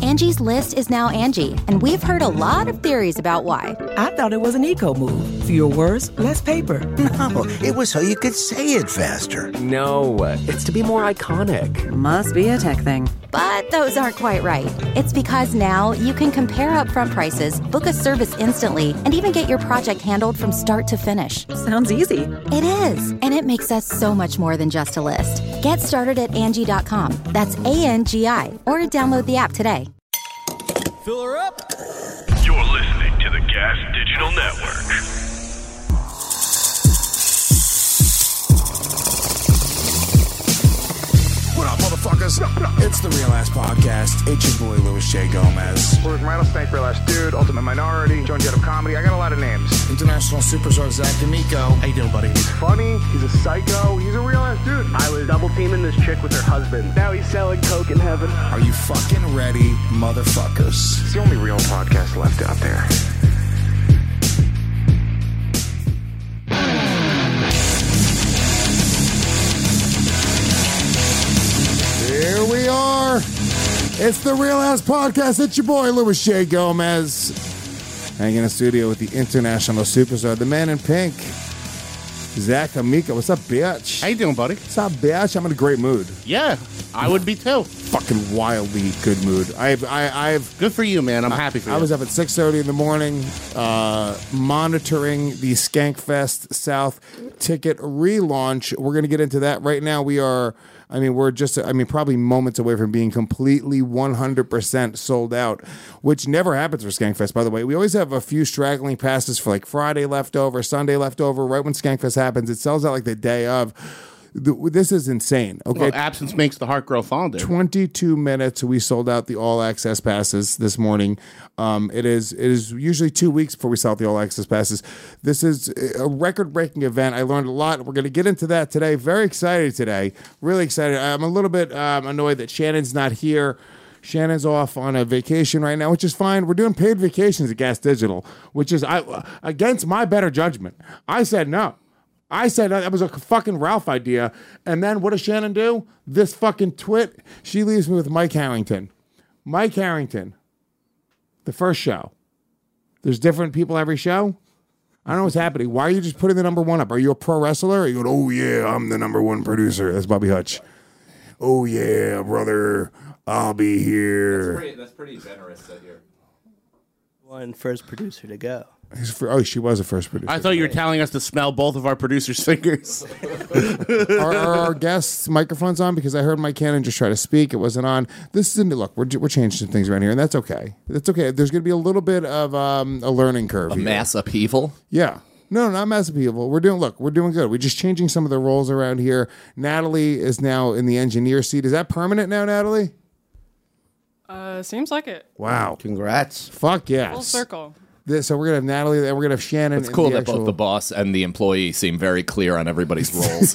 Angie's List is now Angie, and we've heard a lot of theories about why. I thought it was an eco move. Fewer words, less paper. No, it was so you could say it faster. No, it's to be more iconic. Must be a tech thing. But those aren't quite right. It's because now you can compare upfront prices, book a service instantly, and even get your project handled from start to finish. Sounds easy. It is, and it makes us so much more than just a list. Get started at Angie.com. That's ANGI, or download the app today. Fill her up. You're listening to the Gas Digital Network. What up, motherfuckers? It's the Real Ass Podcast. It's your boy, Louis J. Gomez. Where's Rattlesnake, Real Ass Dude, Ultimate Minority, Joan Jett of Comedy. I got a lot of names. International superstar Zach D'Amico. How you doing, buddy? He's funny. He's a psycho. He's a real ass dude. I was double teaming this chick with her husband. Now he's selling coke in heaven. Are you fucking ready, motherfuckers? It's the only real podcast left out there. Here we are. It's the Real Ass Podcast. It's your boy, Louis J. Gomez. Hanging in the studio with the international superstar, the man in pink, Zach D'Amico. What's up, bitch? How you doing, buddy? What's up, bitch? I'm in a great mood. Yeah, I would be too. Fucking wildly good mood. I've Good for you, man. I'm happy for you. I was up at 6:30 in the morning, monitoring the Skankfest South ticket relaunch. We're going to get into that right now. We're probably moments away from being completely 100% sold out, which never happens for Skankfest, by the way. We always have a few straggling passes for like Friday leftover, Sunday leftover. Right when Skankfest happens, it sells out like the day of. This is insane. Okay, well, absence makes the heart grow fonder. 22 minutes. We sold out the all access passes this morning. It is usually 2 weeks before we sell out the all access passes. This is a record breaking event. I learned a lot. We're going to get into that today. Very excited today. Really excited. I'm a little bit annoyed that Shannon's not here. Shannon's off on a vacation right now, which is fine. We're doing paid vacations at Gas Digital, which is against my better judgment. I said no. I said that was a fucking Ralph idea. And then what does Shannon do? This fucking twit. She leaves me with Mike Harrington. Mike Harrington. The first show. There's different people every show. I don't know what's happening. Why are you just putting the number one up? Are you a pro wrestler? Or are you going, oh yeah, I'm the number one producer. That's Bobby Hutch. Oh yeah, brother. I'll be here. That's pretty generous that you're one first producer to go. She was a first producer. I thought you were telling us to smell both of our producers' fingers. Are our guests' microphones on? Because I heard Mike Cannon just try to speak. It wasn't on. This isn't. Look, we're changing some things around here, and that's okay. That's okay. There's going to be a little bit of a learning curve. A mass upheaval? Yeah. No, not mass upheaval. We're doing good. We're just changing some of the roles around here. Natalie is now in the engineer seat. Is that permanent now, Natalie? Seems like it. Wow. Congrats. Fuck yes. Full circle. So we're going to have Natalie, and we're going to have Shannon. It's cool that both the boss and the employee seem very clear on everybody's roles.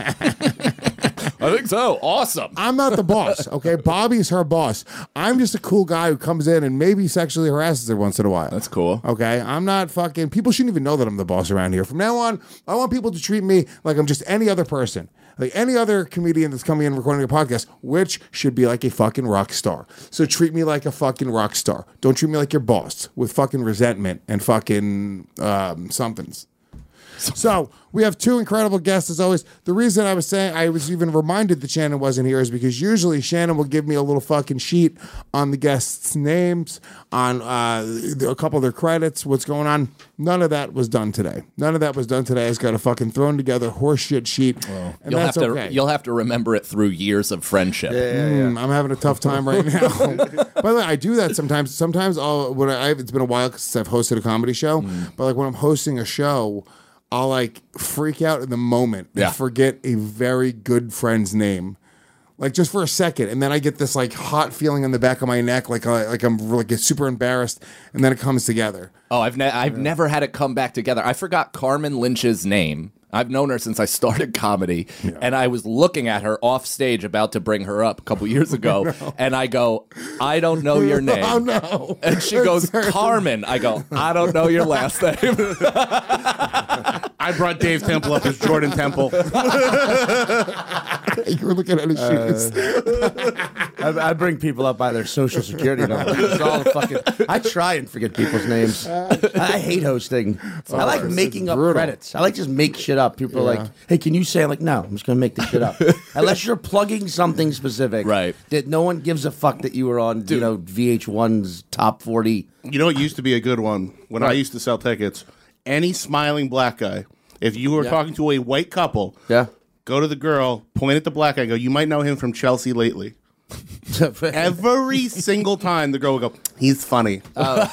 I think so. Awesome. I'm not the boss, okay? Bobby's her boss. I'm just a cool guy who comes in and maybe sexually harasses her once in a while. That's cool. Okay? I'm not fucking... People shouldn't even know that I'm the boss around here. From now on, I want people to treat me like I'm just any other person. Like any other comedian that's coming in and recording a podcast, which should be like a fucking rock star. So treat me like a fucking rock star. Don't treat me like your boss with fucking resentment and fucking somethings. So we have two incredible guests as always. The reason I was even reminded that Shannon wasn't here is because usually Shannon will give me a little fucking sheet on the guests' names, on a couple of their credits, what's going on. None of that was done today. I just got a fucking thrown together horseshit sheet. Well, and that's okay. You'll have to remember it through years of friendship. Yeah. I'm having a tough time right now. By the way, I do that sometimes. Sometimes it's been a while since I've hosted a comedy show, but like when I'm hosting a show, I'll like freak out in the moment and forget a very good friend's name, like just for a second, and then I get this like hot feeling in the back of my neck, like I'm like super embarrassed, and then it comes together. Oh, I've never had it come back together. I forgot Carmen Lynch's name. I've known her since I started comedy, and I was looking at her off stage about to bring her up a couple years ago, and I go, I don't know your name. Oh, no. And she goes, Carmen. I go, I don't know your last name. I brought Dave Temple up as Jordan Temple. You were looking at his shoes. I bring people up by their social security number. It's all I try and forget people's names. I hate hosting. I like making up credits. I like just make shit up. People are like, hey, can you say? I'm like, no, I'm just going to make this shit up. Unless you're plugging something specific. Right. That no one gives a fuck that you were on, VH1's top 40. You know what used to be a good one? When I used to sell tickets, any smiling black guy, if you were talking to a white couple, go to the girl, point at the black guy, go, you might know him from Chelsea lately. Every single time the girl would go, he's funny. You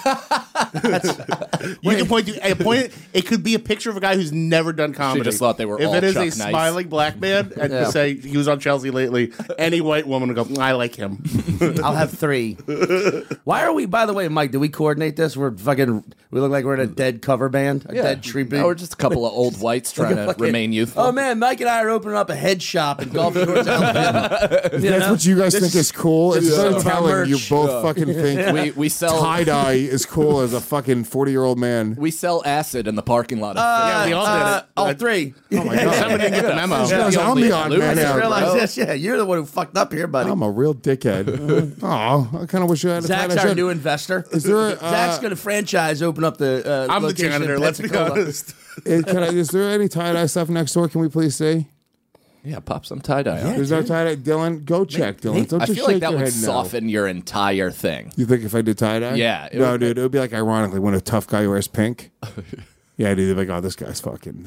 can point to a point. It could be a picture of a guy who's never done comedy. She just thought they were if all it is Chuck a Nice. smiling black man and to say he was on Chelsea lately, any white woman would go, I like him. I'll have 3. Why are we, by the way, Mike, do we coordinate this? We look like we're in a dead cover band, a dead tribute. No, we're just a couple of old whites trying to remain youthful. Oh man, Mike and I are opening up a head shop in Gulf Shores, Alabama. That's what you guys think is cool. It's so telling. You both fucking think we sell tie-dye is cool as a fucking 40-year-old man. We sell acid in the parking lot. Yeah, we all did it. All 3. Oh my God. Somebody didn't get the memo. I'm the odd man I out. realize this. Yeah, you're the one who fucked up here, buddy. I'm a real dickhead. Oh, I kind of wish I had a Zach's tie-dye our shirt. new investor. Is there Zach's going to franchise, open up the I'm the location janitor, in let's be Pensacola. honest. Is there any tie-dye stuff next door? Can we please see? Yeah, pop some tie-dye. There's no tie-dye. Dylan, go check, Dylan. Don't I just feel like shake that your would head no. soften your entire thing. You think if I did tie-dye? Yeah, it No, would- dude, it would be like ironically when a tough guy wears pink. Yeah, dude, they're like, oh, this guy's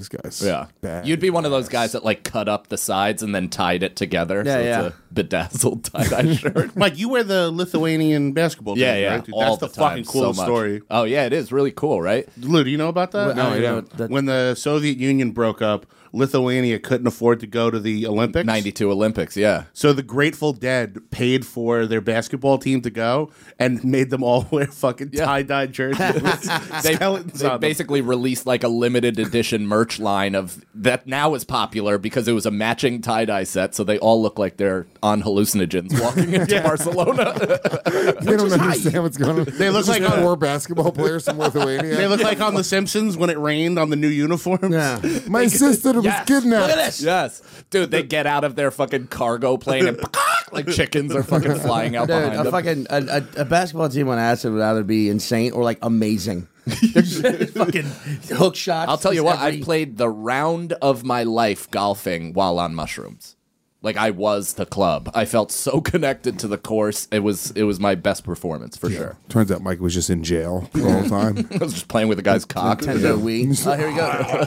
bad. You'd be one of those guys that like cut up the sides and then tied it together. Yeah, so yeah. It's a bedazzled tie-dye shirt. Mike, you wear the Lithuanian basketball team, right? Dude, all that's the time, fucking so coolest much. story. Oh yeah, it is really cool, right? Lou, do you know about that? No, I don't. When the Soviet Union broke up, Lithuania couldn't afford to go to the Olympics. 92 Olympics, yeah. So the Grateful Dead paid for their basketball team to go and made them all wear fucking tie-dyed jerseys. with They skeletons on them. basically released like a limited edition merch line of that now is popular because it was a matching tie-dye set, so they all look like they're on hallucinogens walking into Barcelona. They don't understand what's going on. They look It's like just 4 basketball players from Lithuania. They look like on The Simpsons when it rained on the new uniforms. Yeah. My sister was kidnapped. Look at this. Yes. Dude, they get out of their fucking cargo plane and like chickens are fucking flying out Dude, behind them. a basketball team on acid would either be insane or like amazing. They're just fucking hook shots. I'll tell you just what, I played the round of my life golfing while on mushrooms. Like I was the club. I felt so connected to the course. It was my best performance for sure. Turns out Mike was just in jail the whole time. I was just playing with the guy's cock. Nintendo Wii. Oh, here we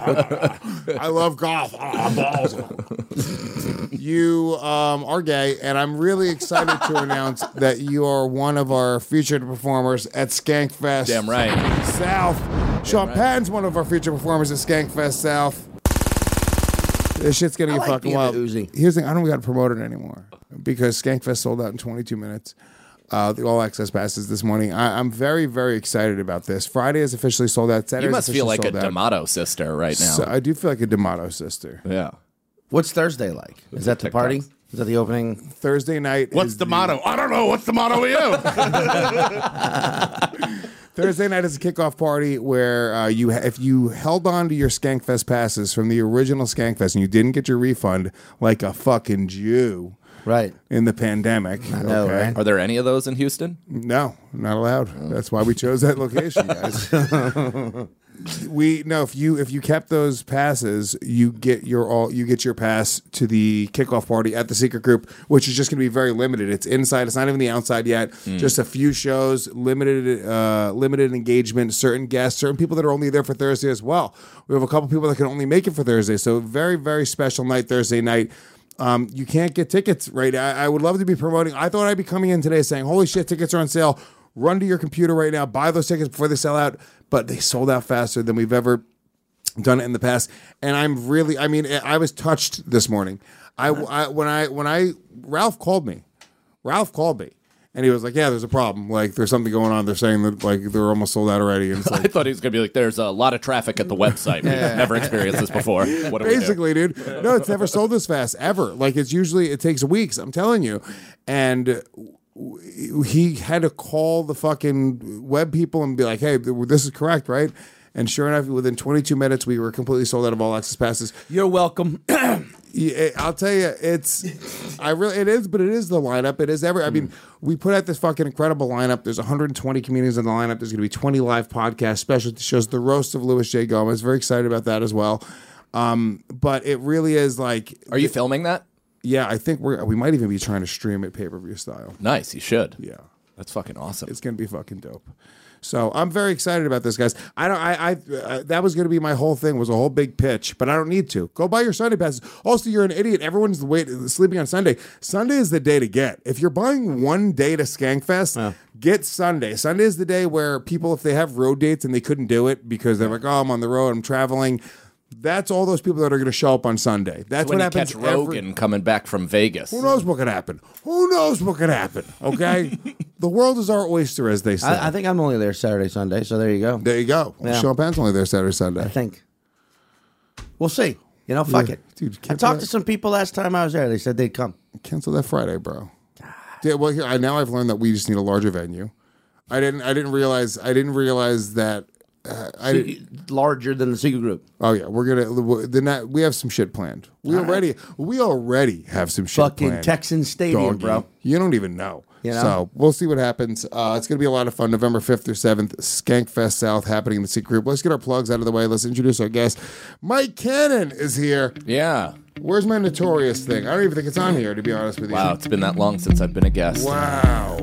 go. I love golf. Oh, balls. You are gay, and I'm really excited to announce that you are one of our featured performers at Skankfest. Damn right. South. Sean Patton's one of our featured performers at Skankfest South. This shit's gonna get like fucking being wild. a Uzi. Here's the thing: I don't got to promote it anymore because Skankfest sold out in 22 minutes. The all access passes this morning. I'm very, very excited about this. Friday is officially sold out. Saturday You must is feel officially like a sold out. D'Amato sister right now. So I do feel like a D'Amato sister. Yeah. What's Thursday like? Is that the party? Is that the opening? Thursday night. What's is the motto? I don't know. What's the motto of you? Thursday night is a kickoff party where if you held on to your Skankfest passes from the original Skankfest and you didn't get your refund like a fucking Jew Right. in the pandemic. I know, right? Are there any of those in Houston? No, not allowed. That's why we chose that location, guys. If you kept those passes, you get your pass to the kickoff party at the Secret Group, which is just going to be very limited. It's inside. It's not even the outside yet. Just a few shows, limited engagement, certain guests, certain people that are only there for Thursday as well. We have a couple people that can only make it for Thursday. So very, very special night Thursday night. You can't get tickets right now. I would love to be promoting. I thought I'd be coming in today saying, holy shit, tickets are on sale. Run to your computer right now, buy those tickets before they sell out. But they sold out faster than we've ever done it in the past. And I was touched this morning. Ralph called me. And he was like, yeah, there's a problem. Like, there's something going on. They're saying that, like, they're almost sold out already. And it's like, I thought he was going to be like, there's a lot of traffic at the website. We've never experienced this before. What do we do? basically, dude. No, it's never sold this fast, ever. Like, it takes weeks, I'm telling you. And he had to call the fucking web people and be like, hey, this is correct, right? And sure enough, within 22 minutes, we were completely sold out of all access passes. You're welcome. Yeah, I'll tell you, it is the lineup. It is I mean, we put out this fucking incredible lineup. There's 120 comedians in the lineup. There's going to be 20 live podcasts, specialty shows, the roast of Louis J. Gomez. Very excited about that as well. But it really is like. Are you filming that? Yeah, I think we might even be trying to stream it pay-per-view style. Nice, you should. Yeah, that's fucking awesome. It's going to be fucking dope. So I'm very excited about this, guys. That was going to be my whole thing, was a whole big pitch, but I don't need to. Go buy your Sunday passes. Also, you're an idiot. Everyone's sleeping on Sunday. Sunday is the day to get. If you're buying one day to Skankfest, get Sunday. Sunday is the day where people, if they have road dates and they couldn't do it because they're like, oh, I'm on the road, I'm traveling. That's all those people that are going to show up on Sunday. That's when what happens. Catch Rogan coming back from Vegas. Who knows what could happen? Okay, the world is our oyster, as they say. I think I'm only there Saturday, Sunday. So there you go. There you go. Yeah. Sean Penn's only there Saturday, Sunday. I think. We'll see. You know, fuck it. Dude, I talked to some people last time I was there. They said they'd come. Cancel that Friday, bro. Yeah, well, now I've learned that we just need a larger venue. I didn't realize that. Larger than the Secret Group. Oh yeah, we have some shit planned. We already have some shit fucking planned. Texan Stadium, bro. You don't even know. You know? So we'll see what happens. It's gonna be a lot of fun. November 5th through 7th, Skankfest South happening in the Secret Group. Let's get our plugs out of the way. Let's introduce our guest. Mike Cannon is here. Yeah. Where's my Notorious thing? I don't even think it's on here, to be honest with you. Wow, it's been that long since I've been a guest. Wow.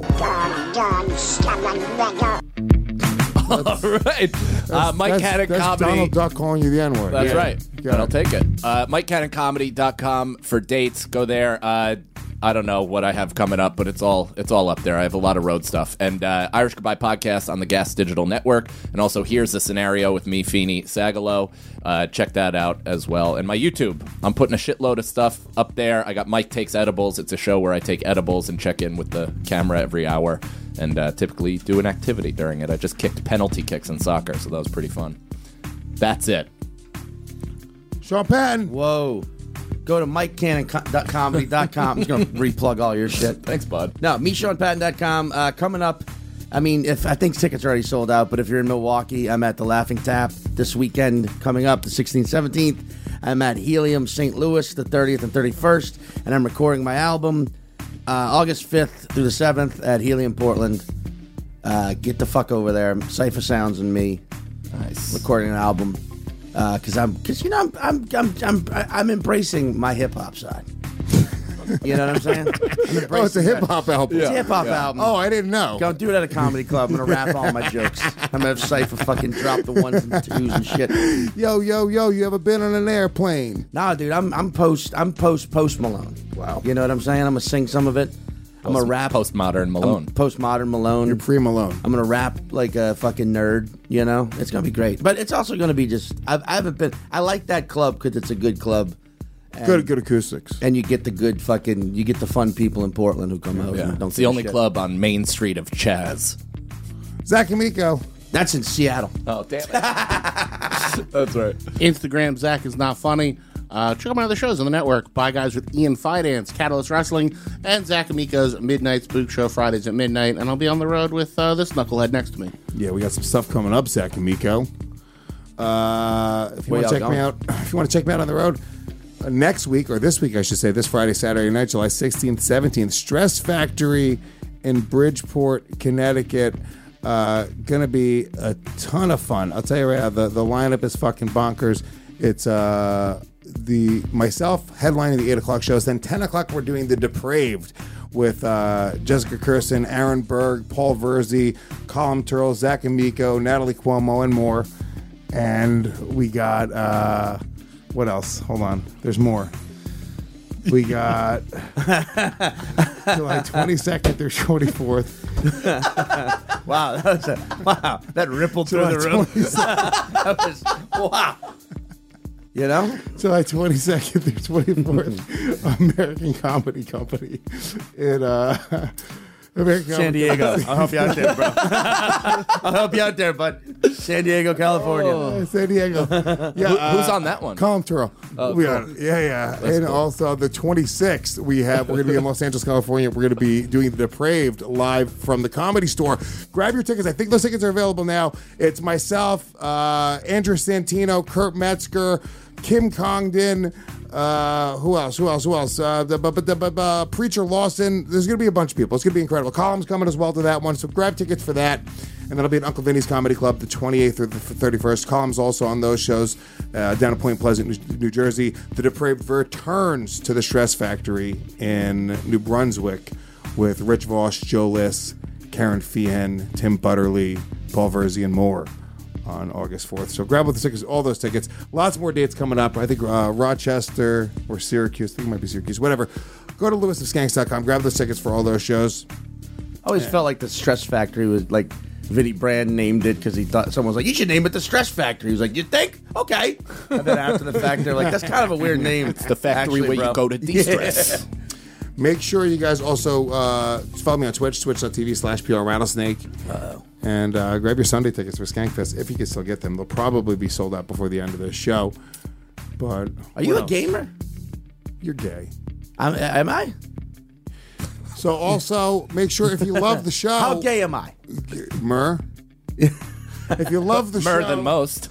All right. Mike Cannon that's Comedy. Donald Duck calling you the N-word. That's Yeah. right. And I'll take it. MikeCannonComedy.com for dates. Go there. I don't know what I have coming up, but it's all up there. I have a lot of road stuff. And Irish Goodbye Podcast on the Gas Digital Network. And also Here's the Scenario with me, Feeney Sagalo. Check that out as well. And my YouTube. I'm putting a shitload of stuff up there. I got Mike Takes Edibles. It's a show where I take edibles and check in with the camera every hour. And typically do an activity during it. I just kicked penalty kicks in soccer, so that was pretty fun. That's it. Sean Penn. Whoa. Go to MikeCannonComedy.com. I'm just going to replug all your shit. Thanks, bud. No, MeSeanPatton.com. Coming up, I think tickets are already sold out, but if you're in Milwaukee, I'm at the Laughing Tap this weekend coming up, the 16th, 17th. I'm at Helium St. Louis the 30th and 31st, and I'm recording my album August 5th through the 7th at Helium Portland. Get the fuck over there. Cypher Sounds and me. Nice. Recording an album. Because I'm embracing my hip hop side. You know what I'm saying? Oh, it's a hip hop album. It's a hip hop album. Oh, I didn't know. Go do it at a comedy club. I'm gonna rap all my jokes. I'm gonna have Cypher fucking drop the ones and twos and shit. Yo, you ever been on an airplane? Nah, dude, I'm post Malone. Wow. You know what I'm saying? I'm gonna sing some of it. I'm gonna rap postmodern Malone. Postmodern Malone. You're pre-Malone. I'm gonna rap like a fucking nerd. You know, it's gonna be great. But it's also gonna be just. I like that club because it's a good club. And, good acoustics. And you get the fun people in Portland who come out. Yeah. And don't it's the only club on Main Street of Chaz. Zach Amico. That's in Seattle. Oh, damn it. That's right. Instagram, Zach is not funny. Check out my other shows on the network. Bye Guys with Ian Fidance, Catalyst Wrestling, and Zach Amico's Midnight Spook Show Fridays at midnight. And I'll be on the road with this knucklehead next to me. Yeah, we got some stuff coming up, Zach Amico. If you want to check me out on the road, next week, or this week, I should say, this Friday, Saturday night, July 16th, 17th, Stress Factory in Bridgeport, Connecticut. Gonna be a ton of fun. I'll tell you right now, the lineup is fucking bonkers. It's myself headlining the 8 o'clock shows. Then 10 o'clock, we're doing The Depraved with Jessica Kirsten, Aaron Berg, Paul Verzi, Colin Turl, Zach Amico, Natalie Cuomo, and more. And we got what else? Hold on, there's more. We got July 22nd through 24th. Wow, that rippled through the room. That was wow. You know? July 22nd through 24th, American Comedy Company in San Diego. I'll help you out there, bro. I'll help you out there, bud. San Diego, California. San Diego. Yeah, Who's on that one? Colin Turrell. We cool. got it. Yeah. That's and cool. also the 26th, we're going to be in Los Angeles, California. We're going to be doing The Depraved live from the Comedy Store. Grab your tickets. I think those tickets are available now. It's myself, Andrew Santino, Kurt Metzger, Kim Congdon. Who else? Preacher Lawson. There's going to be a bunch of people. It's going to be incredible. Column's coming as well to that one, so grab tickets for that. And that'll be at Uncle Vinny's Comedy Club the 28th or the 31st. Column's also on those shows down at Point Pleasant, New Jersey. The Depraved returns to the Stress Factory in New Brunswick with Rich Voss, Joe Liss, Karen Feehan, Tim Butterly, Paul Verzi, and more on August 4th. So grab all those tickets. Lots more dates coming up. I think Rochester or Syracuse. I think it might be Syracuse. Whatever. Go to lewisofskanks.com. Grab those tickets for all those shows. I always felt like the Stress Factory was like Vinnie Brand named it because he thought someone was like, you should name it the Stress Factory. He was like, you think? Okay. And then after the fact, they're like, that's kind of a weird name. It's the factory where you go to de-stress. Yeah. Make sure you guys also follow me on Twitch, twitch.tv/PRRattlesnake. Uh-oh. And grab your Sunday tickets for Skankfest if you can still get them. They'll probably be sold out before the end of the show. But are you a gamer? You're gay. Am I? So also, make sure if you love the show... How gay am I? Myrrh. If you love the show... Myrrh than most.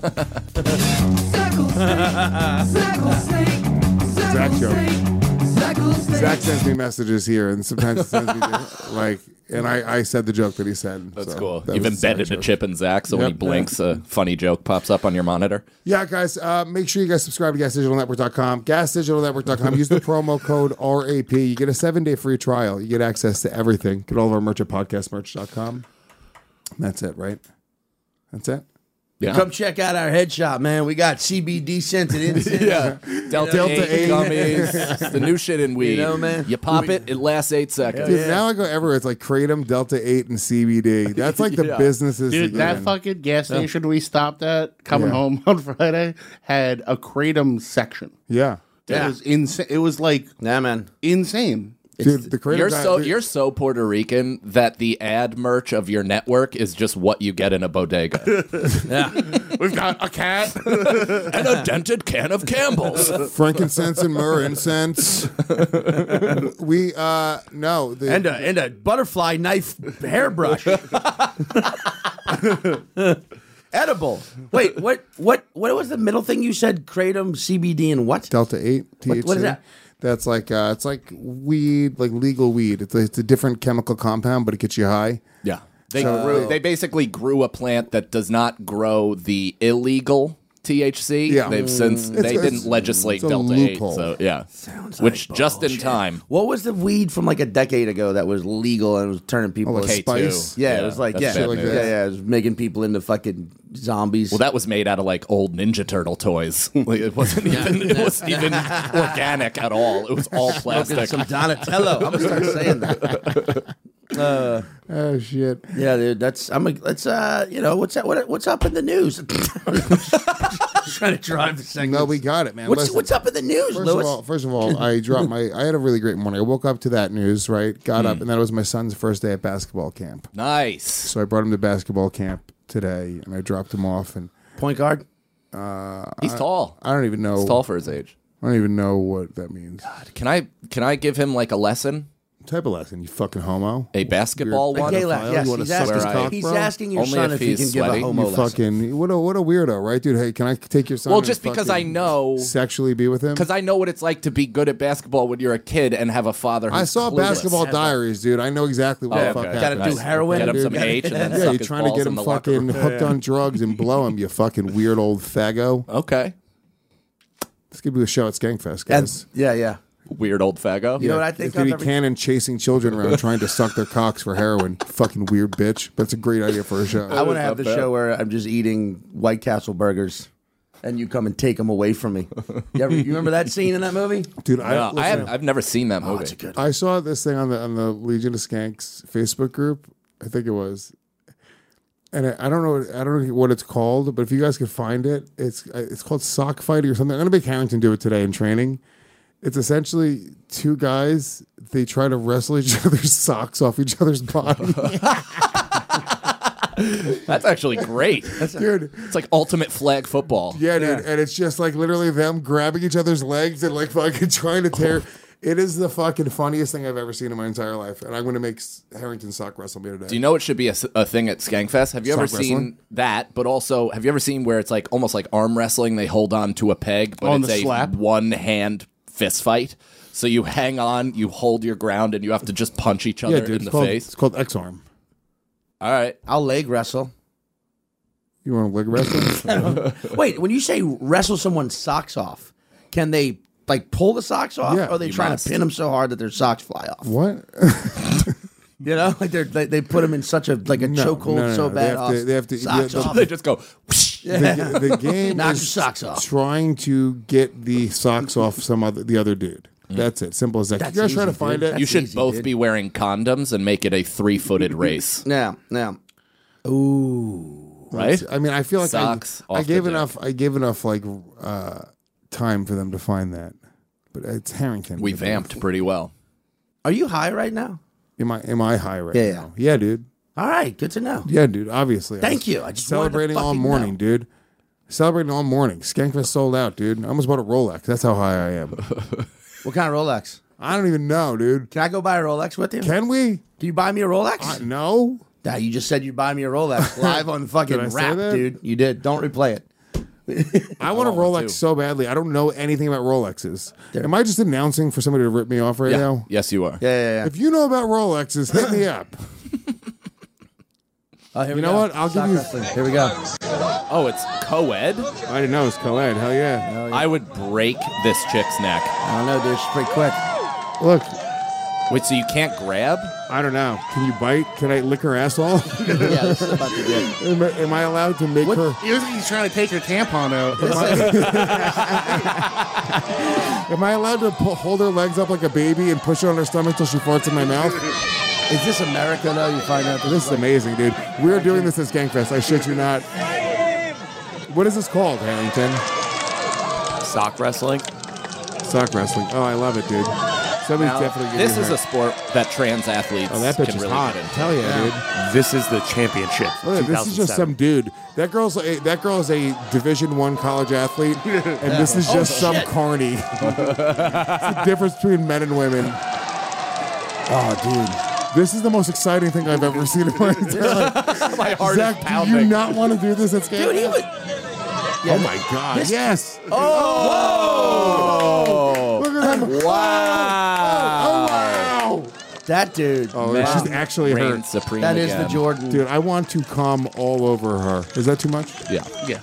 Zach joke. Zach sends me messages here, and sometimes he sends me like, and I said the joke that he said. That's so cool. that You've was embedded a chip in Zach, so when he blinks, a funny joke pops up on your monitor. Yeah, guys, make sure you guys subscribe to GasDigitalNetwork.com. GasDigitalNetwork.com. Use the promo code RAP. You get a 7-day free trial. You get access to everything. Get all of our merch at podcastmerch.com. That's it, right? That's it. Yeah. Come check out our head shop, man. We got CBD scented incense. Yeah. Delta 8 gummies. It's the new shit in weed. You know, man. You pop it, it lasts 8 seconds. Dude, now I go everywhere. It's like Kratom, Delta 8, and CBD. That's like the businesses. Dude, that fucking gas station we stopped at coming home on Friday had a Kratom section. Yeah. It was insane. It was like, man, insane. Dude, the Kratom you're so Puerto Rican that the ad merch of your network is just what you get in a bodega. Yeah. We've got a cat and a dented can of Campbell's. Frankincense and myrrh incense. We no and a butterfly knife hairbrush. Edible. Wait, what was the middle thing you said? Kratom, CBD, and what? Delta 8 THC. What is that? That's like it's like weed, like legal weed. It's a different chemical compound, but it gets you high. Yeah. They basically grew a plant that does not grow the illegal THC. Yeah. They didn't legislate it's a Delta 8. loophole. So yeah. Sounds Which like just in bullshit. time. What was the weed from like a decade ago that was legal and was turning people like into spice? Yeah, it was like that's bad news. it was making people into fucking zombies. Well, that was made out of like old Ninja Turtle toys. Like, it wasn't even organic at all. It was all plastic. Some Donatello. I'm gonna start saying that. Oh shit! Yeah, dude. Let's what's up in the news? Trying to drive the segment. No, we got it, man. What's up in the news, Lewis? First of all, I had a really great morning. I woke up to that news, right? Got up, and that was my son's first day at basketball camp. Nice. So I brought him to basketball camp today, and I dropped him off. And point guard. He's tall. I don't even know. He's tall for his age. I don't even know what that means. God, can I give him like a lesson? Type of lesson, you fucking homo. A basketball A one? gay lesson. Yes, You wanna he's suck his asking, cock, he's bro? asking your Only son if if he he's can give sweaty. a homo You lesson. fucking what a weirdo, right, dude? Hey, can I take your son? Well, and just because I fucking know sexually be with him. Because I know what it's like to be good at basketball when you're a kid and have a father who's I saw clueless. Basketball Diaries, dude. I know exactly what the fuck Gotta happened. do heroin. Get him some Dude. H and then Yeah, suck you're his trying to balls get in him the locker fucking room. hooked on drugs and blow him, you fucking weird old faggo. Okay. This could be a show at Skankfest, guys. Yeah. Weird old faggo. You know what I think It's gonna of be Cannon chasing children around trying to suck their cocks for heroin. Fucking weird bitch. That's a great idea for a show. I want to have the Not bad. show where I'm just eating White Castle burgers, and you come and take them away from me. You remember that scene in that movie? Dude, I've never seen that movie. It's a good. I saw this thing on the Legion of Skanks Facebook group. I think it was, and I don't know what it's called, but if you guys could find it, it's called Sock Fighting or something. I'm gonna make Harrington do it today in training. It's essentially two guys. They try to wrestle each other's socks off each other's body. That's actually great. Dude. It's like ultimate flag football. Yeah, dude. And it's just like literally them grabbing each other's legs and like fucking trying to tear. It is the fucking funniest thing I've ever seen in my entire life. And I'm going to make Harrington sock wrestle me today. Do you know it should be a thing at Skankfest? Have you ever Sock seen wrestling? that? But also, have you ever seen where it's like almost like arm wrestling? They hold on to a peg, but On it's the a slap? one-hand fist fight. So you hang on, you hold your ground, and you have to just punch each other in the face. It's called X-Arm. All right. I'll leg wrestle. You want to leg wrestle? Wait, when you say wrestle someone's socks off, can they like pull the socks off? Yeah. Or are they You trying must. to pin them so hard that their socks fly off? What? You know, like they put them in such a chokehold so bad. They have to. Socks yeah, off. They just go. The game Knock is your socks off. trying to get the socks off the other dude. That's it. Simple as that. That's You guys try easy, to find dude. it. You should easy, both dude. be wearing condoms and make it a 3-footed race. Now. Ooh. Right? I mean, I feel like Socks I off gave the enough. I gave enough like time for them to find that. But it's Harrington. We vamped pretty well. Are you high right now? Am I high right Yeah. now? Yeah, dude. All right, good to know. Yeah, dude. Obviously. Thank you. I just celebrating all wanted to fucking morning, know. dude. Celebrating all morning. Skankfest sold out, dude. I almost bought a Rolex. That's how high I am. What kind of Rolex? I don't even know, dude. Can I go buy a Rolex with you? Can we? Can you buy me a Rolex? No. Nah, you just said you'd buy me a Rolex live on Did I fucking say rap, that? dude. You did. Don't replay it. I want a Rolex too. so badly. I don't know anything about Rolexes. Am I just announcing for somebody to rip me off right Yeah. now? Yes, you are. Yeah. If you know about Rolexes, hit me up. Here we You know go. what? I'll Sock give you- wrestling. Here we go. Oh, it's co-ed? I didn't know it was co-ed. Hell yeah. I would break this chick's neck. I don't know, dude. It's pretty quick. Look, Wait, so you can't grab? I don't know. Can you bite? Can I lick her asshole? Yeah, this is about to get. Am I allowed to make her? He's trying to take her tampon out. Am I allowed to hold her legs up like a baby and push her on her stomach till she farts in my mouth? Is this America, though? You find out This is amazing, dude. We're doing this at Skankfest. I shit you not. What is this called, Harrington? Sock wrestling. Sock wrestling. Oh, I love it, dude. Somebody's Now, definitely getting this is a hurt. sport that trans athletes Oh, that bitch can is really hot. get into. Hell yeah, dude. This is the championship. Look, this is just some dude. That girl is a Division I college athlete, and this is just some carny. It's the difference between men and women. Oh, dude. This is the most exciting thing I've ever seen in my entire life. My heart Zach, is do pounding. you not want to do this at Skankfest? Dude, he would. Oh my God! Yes. Oh! Look at him. Wow! Oh wow! That dude. Oh, Man. she's actually Reigns hurt. supreme That is again. the Jordan. Dude, I want to come all over her. Is that too much? Yeah. Yeah.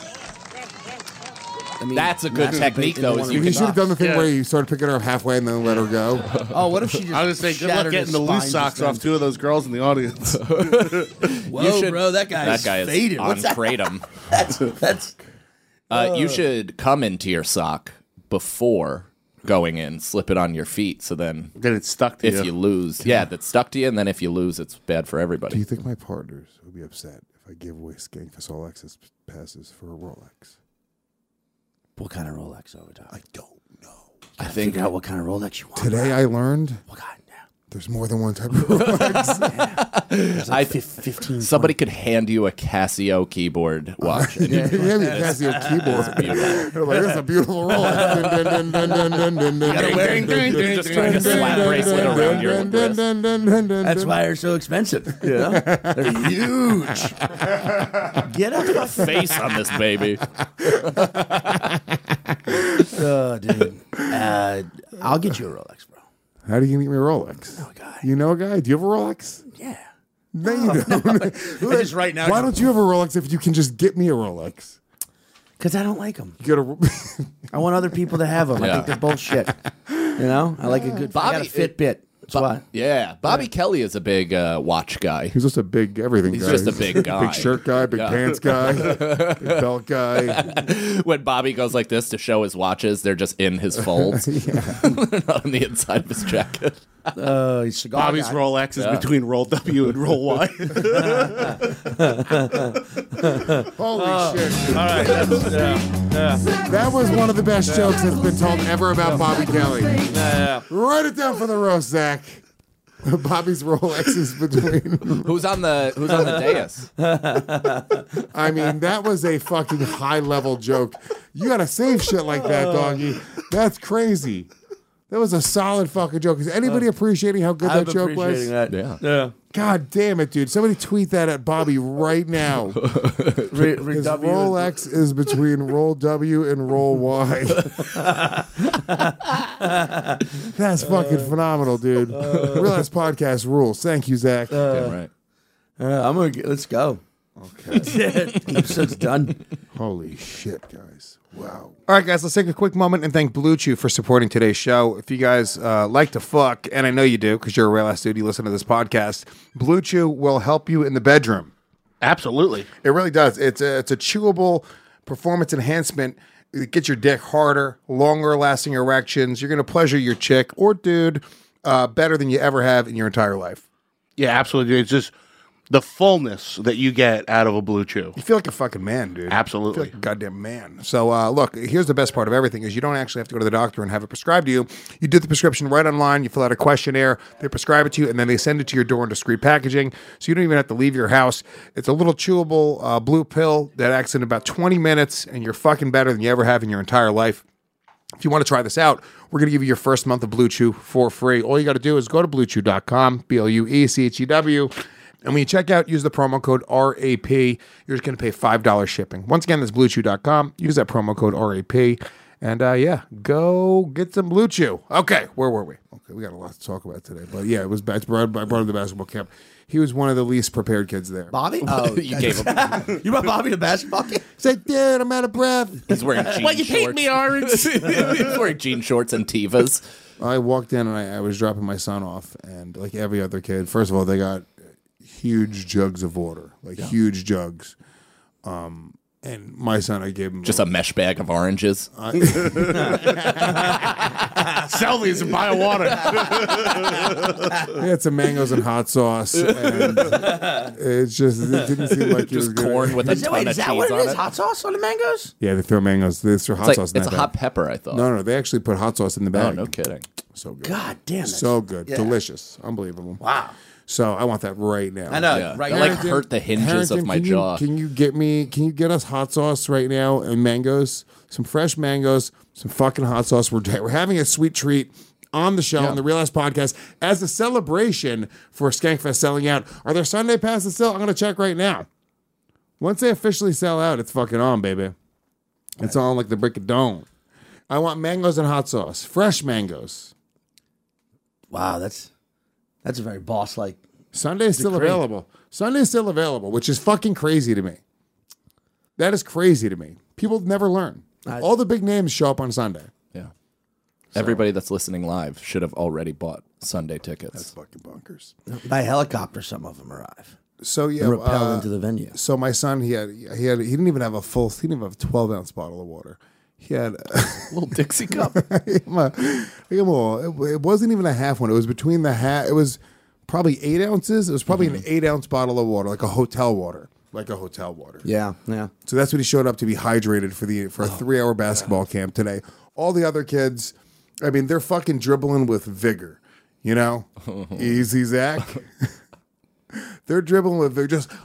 I mean, That's a good massive technique, bait though, into is one you of You the should have done the thing Yeah. where you started picking her up halfway and then let her go. Oh, what if she just? I was going to say, good luck shattered getting his the loose spine socks just off two of those girls in the audience. Whoa, You should- bro, that guy is faded. on What's that? kratom. That's You should come into your sock before going in, slip it on your feet, so then Then it's stuck to if you lose, that's stuck to you, and then if you lose, it's bad for Do everybody. you think my partners would be upset if I gave away Skankfest All Access passes for a Rolex? what kind of Rolex are we talking? I don't know. I think Figure out what kind of Rolex you want. Today I learned What kind? Yeah. there's more than one type of Rolex. There's like 15. somebody could hand you a Casio keyboard watch. And You can hand me a Casio keyboard. They're like, this is a beautiful Rolex. Just trying to slap bracelet around your wrist. That's why they're so expensive. You know? They're huge. Get up the Face on this baby. Oh, dude. I'll get you a Rolex, bro. How do you get me a Rolex? know a guy. You know a guy? Do you have a Rolex? Yeah. No, you don't. I just right now. Why don't you have a Rolex if you can just get me a Rolex? Because I don't like them. You got I want other people to have them. I Yeah. think they're bullshit. You know? I like a good. I got a Bobby- Fitbit. That's why. Yeah, Bobby Kelly is a big watch guy. He's just a big everything He's guy. just a big guy. Big shirt guy, big Yeah. pants guy, big belt guy. When Bobby goes like this to show his watches, they're just in his folds. They're not on the inside of his jacket. Cigar Bobby's guy. Rolex is between roll W and roll Y. Holy shit. Dude. All right. That was one of the best jokes that's been told ever about Bobby Kelly. Write it down for the roast, Zach. Bobby's Rolex is between. Who's on the dais? I mean, that was a fucking high level joke. You gotta save shit like that, doggy. That's crazy. That was a solid fucking joke. Is anybody appreciating how good that joke was? That. Yeah. God damn it, dude. Somebody tweet that at Bobby right now. His Rolex is between roll W and roll Y. That's fucking phenomenal, dude. Real Ass Podcast rules. Thank you, Zach. Right. Let's go. Okay. Episode's done. Holy shit, guys. Wow. All right, guys, let's take a quick moment and thank Blue Chew for supporting today's show. If you guys like to fuck, and I know you do because you're a real ass dude, you listen to this podcast, Blue Chew will help you in the bedroom. Absolutely. It really does. It's a chewable performance enhancement. It gets your dick harder, longer lasting erections. You're going to pleasure your chick or dude better than you ever have in your entire life. Yeah, absolutely. It's just the fullness that you get out of a Blue Chew. You feel like a fucking man, dude. Absolutely. You feel like a goddamn man. So, look, here's the best part of everything is you don't actually have to go to the doctor and have it prescribed to you. You do the prescription right online. You fill out a questionnaire. They prescribe it to you, and then they send it to your door in discreet packaging, so you don't even have to leave your house. It's a little chewable blue pill that acts in about 20 minutes, and you're fucking better than you ever have in your entire life. If you want to try this out, we're going to give you your first month of Blue Chew for free. All you got to do is go to bluechew.com, BLUECHEW, and when you check out, use the promo code RAP. You're just going to pay $5 shipping. Once again, that's bluechew.com. Use that promo code RAP. And yeah, go get some Blue Chew. Okay, where were we? Okay, we got a lot to talk about today. But yeah, it was bad. I brought him to the basketball camp. He was one of the least prepared kids there. Bobby? Oh, You gave him. You brought Bobby to basketball game? He's like, dude, I'm out of breath. He's wearing jean Why you shorts. paint me orange? He's wearing jean shorts and Tevas. I walked in and I was dropping my son off. And like every other kid, first of all, they got huge jugs of water. Like huge jugs. And my son, I gave him Just a mesh bag of oranges. Sell these and buy a water. He had some mangoes and hot sauce, and it didn't seem like he was Just gonna- corn with a Is ton of that cheese what it on is? it. Hot sauce on the mangoes? Yeah, they throw mangoes. They throw hot It's, sauce. like, in it's that a hot bag. pepper, I thought. No, they actually put hot sauce in the Oh, bag. no kidding. So good. God damn it. So good. Yeah. Delicious. Unbelievable. Wow. So I want that right now. I know. Yeah. Right It, now. like, hurt the hinges of my jaw. Can you get us hot sauce right now and mangoes? Some fresh mangoes, some fucking hot sauce. We're having a sweet treat on the show on the Real Ass Podcast as a celebration for Skankfest selling out. Are there Sunday passes still? I'm going to check right now. Once they officially sell out, it's fucking on, baby. It's on like the brick of dawn. I want mangoes and hot sauce. Fresh mangoes. Wow, that's a very boss-like. Sunday's still decree. available. Sunday's still available, which is fucking crazy to me. That is crazy to me. People never learn. All the big names show up on Sunday. Yeah. Everybody that's listening live should have already bought Sunday tickets. That's fucking bonkers. By helicopter, some of them arrive. So yeah, They rappel into the venue. So my son, he didn't even have a 12-ounce bottle of water. He had A little Dixie cup. it wasn't even a half one. It was between the half. It was probably 8 ounces. It was probably an 8-ounce bottle of water, like a hotel water. Yeah, yeah. So that's what he showed up to be hydrated for a 3-hour basketball camp today. All the other kids, I mean, they're fucking dribbling with vigor. You know, easy Zach. They're dribbling with vigor. Just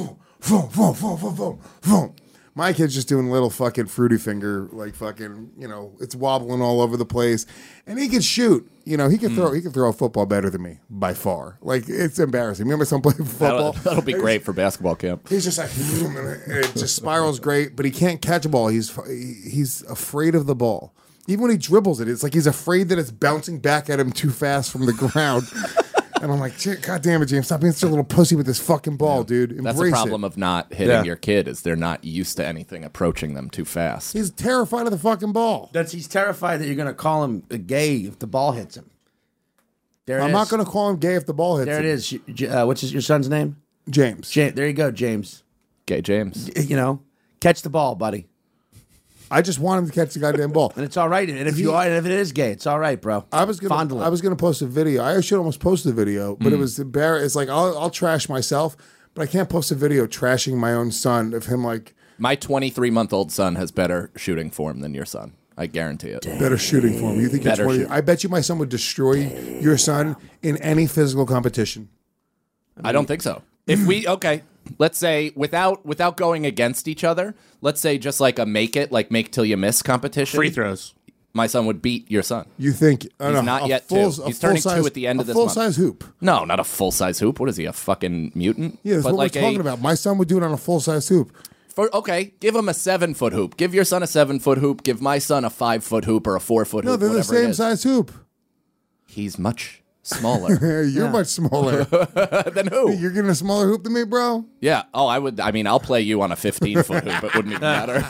boom. My kid's just doing little fucking fruity finger, like fucking, it's wobbling all over the place, and he can shoot. He can throw a football better than me by far. Like, it's embarrassing. Remember someone playing football? That'll be great for basketball camp. He's just like, and it just spirals great, but he can't catch a ball. He's afraid of the ball. Even when he dribbles it, it's like he's afraid that it's bouncing back at him too fast from the ground. And I'm like, God damn it, James, stop being such a little pussy with this fucking ball, dude. Embrace That's the problem it. of not hitting your kid is they're not used to anything approaching them too fast. He's terrified of the fucking ball. He's terrified that you're going to call him gay if the ball hits him. I'm not going to call him gay if the ball hits him. There it is. What's your son's name? James. There you go, James. Gay James. Catch the ball, buddy. I just want him to catch the goddamn ball. And it's all right. And if if it is gay, it's all right, bro. I was gonna post a video. I should almost post the video, but it was embarrassing. It's like I'll trash myself, but I can't post a video trashing my own son of him like. My 23-month-old son has better shooting form than your son. I guarantee it. Better shooting form. You think Better I bet you my son would destroy your son in any physical competition. I don't think so. If we let's say without going against each other, let's say just like a make till you miss competition. Free throws. My son would beat your son. You think he's not yet two? He's turning 2 at the end of this month. A full-size hoop. No, not a full-size hoop. What is he, a fucking mutant? Yeah, that's what we're talking about. My son would do it on a full-size hoop. Give him a 7-foot hoop. Give your son a 7-foot hoop. Give my son a 5-foot hoop or a 4-foot hoop. No, they're the same size hoop. He's much smaller. You're much smaller. Than who? You're getting a smaller hoop than me, bro? Yeah. Oh, I would. I mean, I'll play you on a 15-foot hoop. It wouldn't even matter.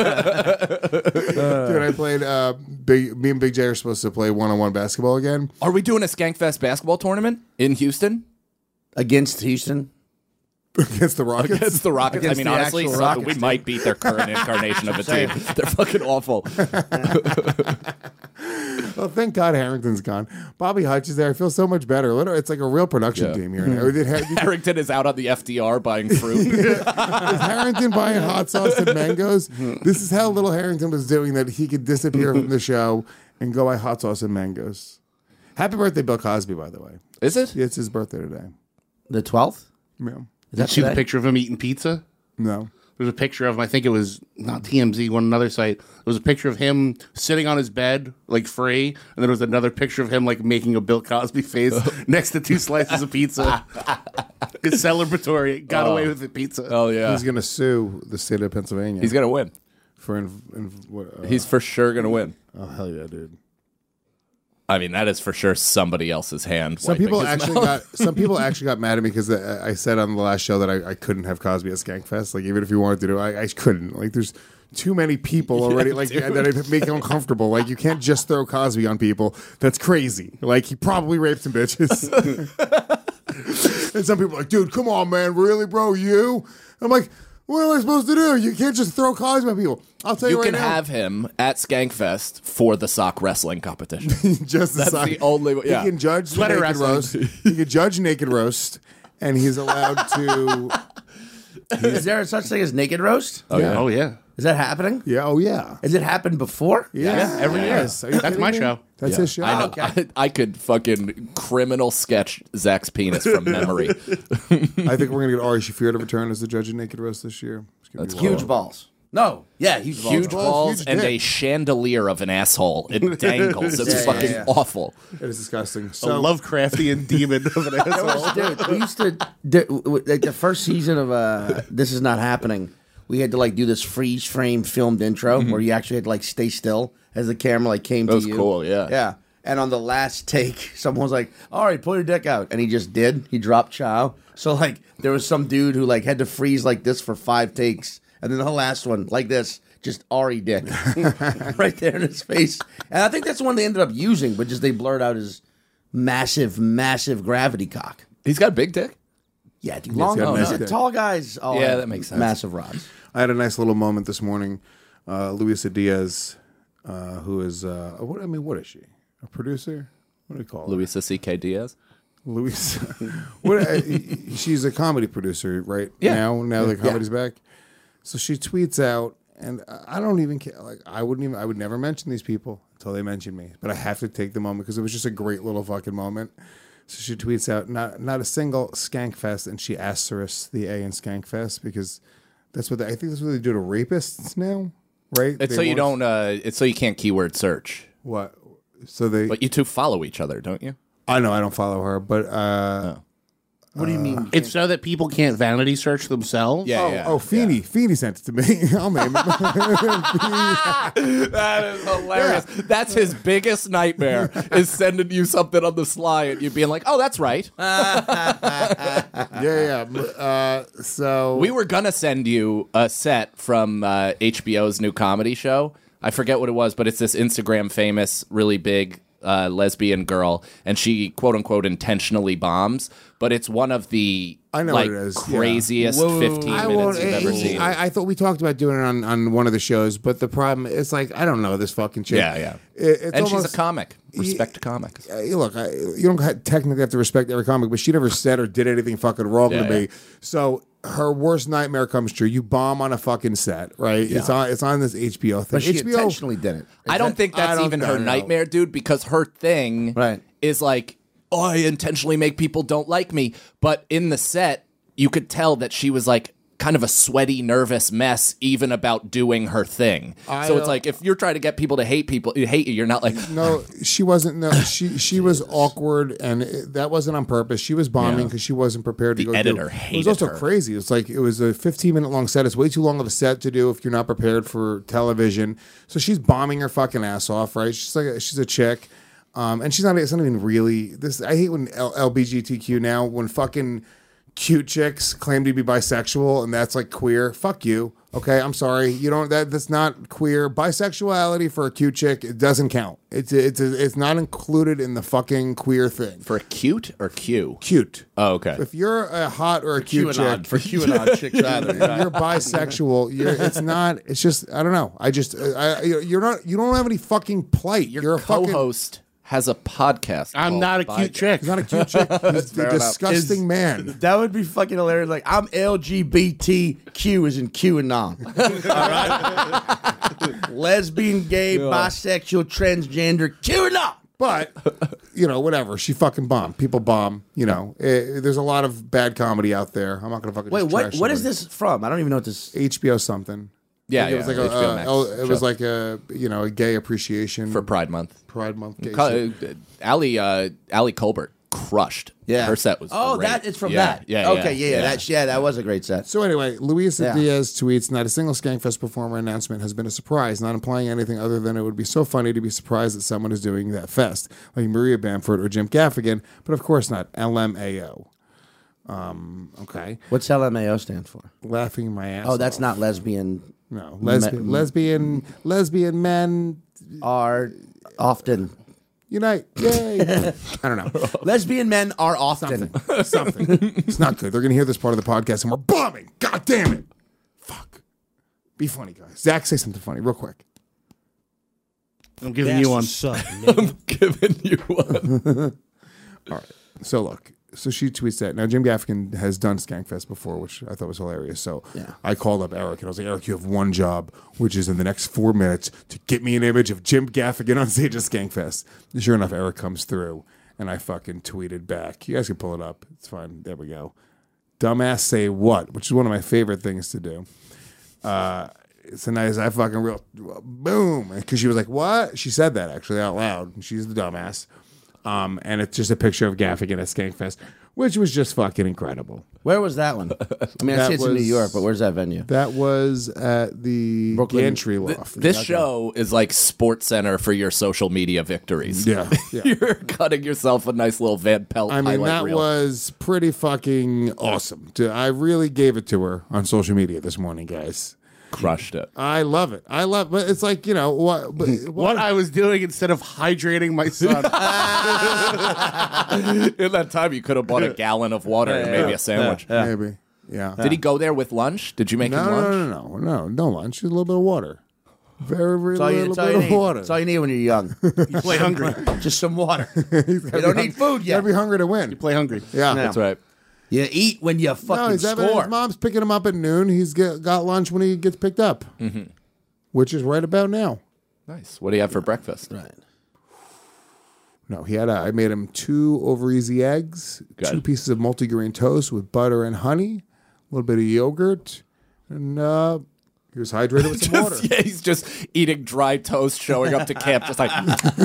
Dude, I played. Me and Big J are supposed to play one-on-one basketball again. Are we doing a Skankfest basketball tournament in Houston? Against Houston? Against the Rockets? Against the Rockets. I mean, honestly, we might beat their current incarnation of a team. They're fucking awful. Well, thank God Harrington's gone. Bobby Hutch is there. I feel so much better. Literally, it's like a real production team here. Harrington is out on the FDR buying fruit. Is Harrington buying hot sauce and mangoes? This is how little Harrington was doing that he could disappear from the show and go buy hot sauce and mangoes. Happy birthday, Bill Cosby, by the way. Is it? Yeah, it's his birthday today. The 12th? Yeah. Did you see the picture of him eating pizza? No. There's a picture of him, I think it was not TMZ, another site. There was a picture of him sitting on his bed, like free, and there was another picture of him like making a Bill Cosby face next to 2 slices of pizza. His celebratory got away with the pizza. Oh yeah. He's gonna sue the state of Pennsylvania. He's gonna win. He's for sure gonna win. Oh hell yeah, dude. I mean, that is for sure somebody else's hand. Some people actually got mad at me because I said on the last show that I couldn't have Cosby at Skankfest. Like even if you wanted to do it, I couldn't. Like there's too many people already that make it uncomfortable. Like you can't just throw Cosby on people. That's crazy. Like he probably raped some bitches. And some people are like, dude, come on, man, really, bro? You? I'm like, what am I supposed to do? You can't just throw Cosby on people. I'll tell you right now. You can have him at Skankfest for the sock wrestling competition. Just That's the only way. Yeah. He can judge naked roast. He can judge naked roast, and he's allowed to. Is there such thing as naked roast? Oh yeah. Oh yeah. Is that happening? Yeah. Oh yeah. Has it happened before? Yeah. Every year. That's my show. That's his show. I know. Okay. I could fucking criminal sketch Zach's penis from memory. I think we're gonna get Ari Shaffir to return as the judge of naked roast this year. That's huge balls. No, yeah, huge balls. Huge balls huge and dick. a chandelier of an asshole. It dangles. It's fucking awful. It is disgusting. A So Lovecraftian demon of an asshole. Dude, we used to like the first season of This Is Not Happening. We had to like do this freeze frame filmed intro where you actually had to like stay still as the camera like came to you. That was cool, yeah. Yeah. And on the last take, someone was like, "All right, pull your dick out," and he just did. He dropped chow. So like, there was some dude who like had to freeze like this for 5 takes, and then the last one like this, just Ari dick right there in his face. And I think that's the one they ended up using, but just they blurred out his massive, massive gravity cock. He's got a big dick. Yeah, dude. Tall guys. All Yeah, have that makes sense. Massive rods. I had a nice little moment this morning. Luisa Diaz, who is what is she? A producer? What do you call her? Luisa C.K. Diaz. Luisa. She's a comedy producer, right? Yeah. Now the comedy's back. So she tweets out, and I don't even care. Like I would never mention these people until they mention me. But I have to take the moment because it was just a great little fucking moment. So she tweets out, not a single Skankfest, and she asterisks the A in Skankfest because that's what I think that's what they do to rapists now, right? It's so you don't. It's so you can't keyword search. What? So But you two follow each other, don't you? I know I don't follow her, but What do you mean? It's so that people can't vanity search themselves? Feeney sent it to me. I'll name it. That is hilarious. That's his biggest nightmare is sending you something on the sly and you being like, "Oh, that's right." So we were gonna send you a set from HBO's new comedy show. I forget what it was, but it's this Instagram famous, really big lesbian girl, and she quote unquote intentionally bombs, but it's one of the I know like what it is. craziest Yeah. 15 minutes you've ever seen. I thought we talked about doing it on one of the shows, but the problem is like I don't know this fucking chick. Yeah. It's And almost, she's a comic. Respect comics. Look, you don't technically have to respect every comic, but she never said or did anything fucking wrong to me. So her worst nightmare comes true. You bomb on a fucking set, right? Yeah. It's on this HBO thing. But she HBO, intentionally didn't. I don't think that's even her nightmare, dude, because her thing is like, oh, I intentionally make people don't like me. But in the set, you could tell that she was like kind of a sweaty, nervous mess, even about doing her thing. So it's like, if you're trying to get people to hate you, you're not like... No, she wasn't. No, she was awkward, and that wasn't on purpose. She was bombing because she wasn't prepared to The go editor do. hated It was also her. crazy. It's like it was a 15-minute long set. It's way too long of a set to do if you're not prepared for television. So she's bombing her fucking ass off, right? She's a chick, and she's not. It's not even really this. I hate when LGBTQ now when fucking cute chicks claim to be bisexual and that's like queer. Fuck you. Okay, I'm sorry. You don't. That's not queer. Bisexuality for a cute chick, it doesn't count. It's not included in the fucking queer thing. For cute or Q? Cute. Oh, okay. If you're a hot or a cute QAnon, chick, for QAnon chicks either. you're bisexual. It's not. It's just. I don't know. You're not. You don't have any fucking plight. You're a Co-host has a podcast. I'm called not a cute chick. He's not a cute chick. He's a disgusting man. That would be fucking hilarious. Like, I'm LGBTQ as in QAnon. All right? Lesbian, gay, bisexual, transgender, QAnon. But, whatever. She fucking bombed. People bomb. There's a lot of bad comedy out there. I'm not going to fucking Wait, just trash what is somebody. this from? I don't even know what this... HBO something. Yeah, It was like HBO Max it was show. like a gay appreciation. For Pride Month. Pride Month. Gay shit. Ali Colbert crushed. Yeah. Her set was Oh, great. that is from Yeah, that. Yeah, Okay, yeah. That was a great set. So anyway, Luisa Yeah. Diaz tweets, not a single Skankfest performer announcement has been a surprise, not implying anything other than it would be so funny to be surprised that someone is doing that fest, like Maria Bamford or Jim Gaffigan, but of course not. LMAO. Okay. What's LMAO stand for? Laughing my ass Oh, that's off. not lesbian. No. Lesbian men Are often. unite. Yay. I don't know. Lesbian men are often. Something. It's not good. They're going to hear this part of the podcast and we're bombing. God damn it. Fuck. Be funny, guys. Zach, say something funny real quick. I'm giving you one. I'm giving you one. All right. So look. So she tweets that. Now, Jim Gaffigan has done Skankfest before, which I thought was hilarious. So I called up Eric and I was like, Eric, you have one job, which is in the next 4 minutes to get me an image of Jim Gaffigan on stage at Skankfest. Sure enough, Eric comes through and I fucking tweeted back. You guys can pull it up. It's fine. There we go. Dumbass say what? Which is one of my favorite things to do. It's a nice, I fucking real boom. Because she was like, what? She said that actually out loud. She's the dumbass. And it's just a picture of Gaffigan at Skankfest, which was just fucking incredible. Where was that one? I mean, I see it's in New York, but where's that venue? That was at the Brooklyn. Gantry Loft. This show is like Sports Center for your social media victories. Yeah. You're cutting yourself a nice little Van Pelt I mean, highlight that reel. was pretty fucking awesome. I really gave it to her on social media this morning, guys. Crushed it. I love it. But it's like, What I was doing instead of hydrating my son. In that time, you could have bought a gallon of water and maybe a sandwich. Maybe. Yeah. Did he go there with lunch? Did you make him lunch? No lunch. Just a little bit of water. Very, very little bit of water. That's all you need when you're young. You play hungry. Just some water. You don't need food yet. Gotta be hungry to win. You play hungry. Yeah. That's right. You eat when you fucking He's having, score. his mom's picking him up at noon. He's got lunch when he gets picked up, which is right about now. Nice. What do you have for breakfast? Right. No, he had. I made him 2 over easy eggs, Good. 2 pieces of multigrain toast with butter and honey, a little bit of yogurt, and he was hydrated with some water. Yeah, he's just eating dry toast, showing up to camp, just like.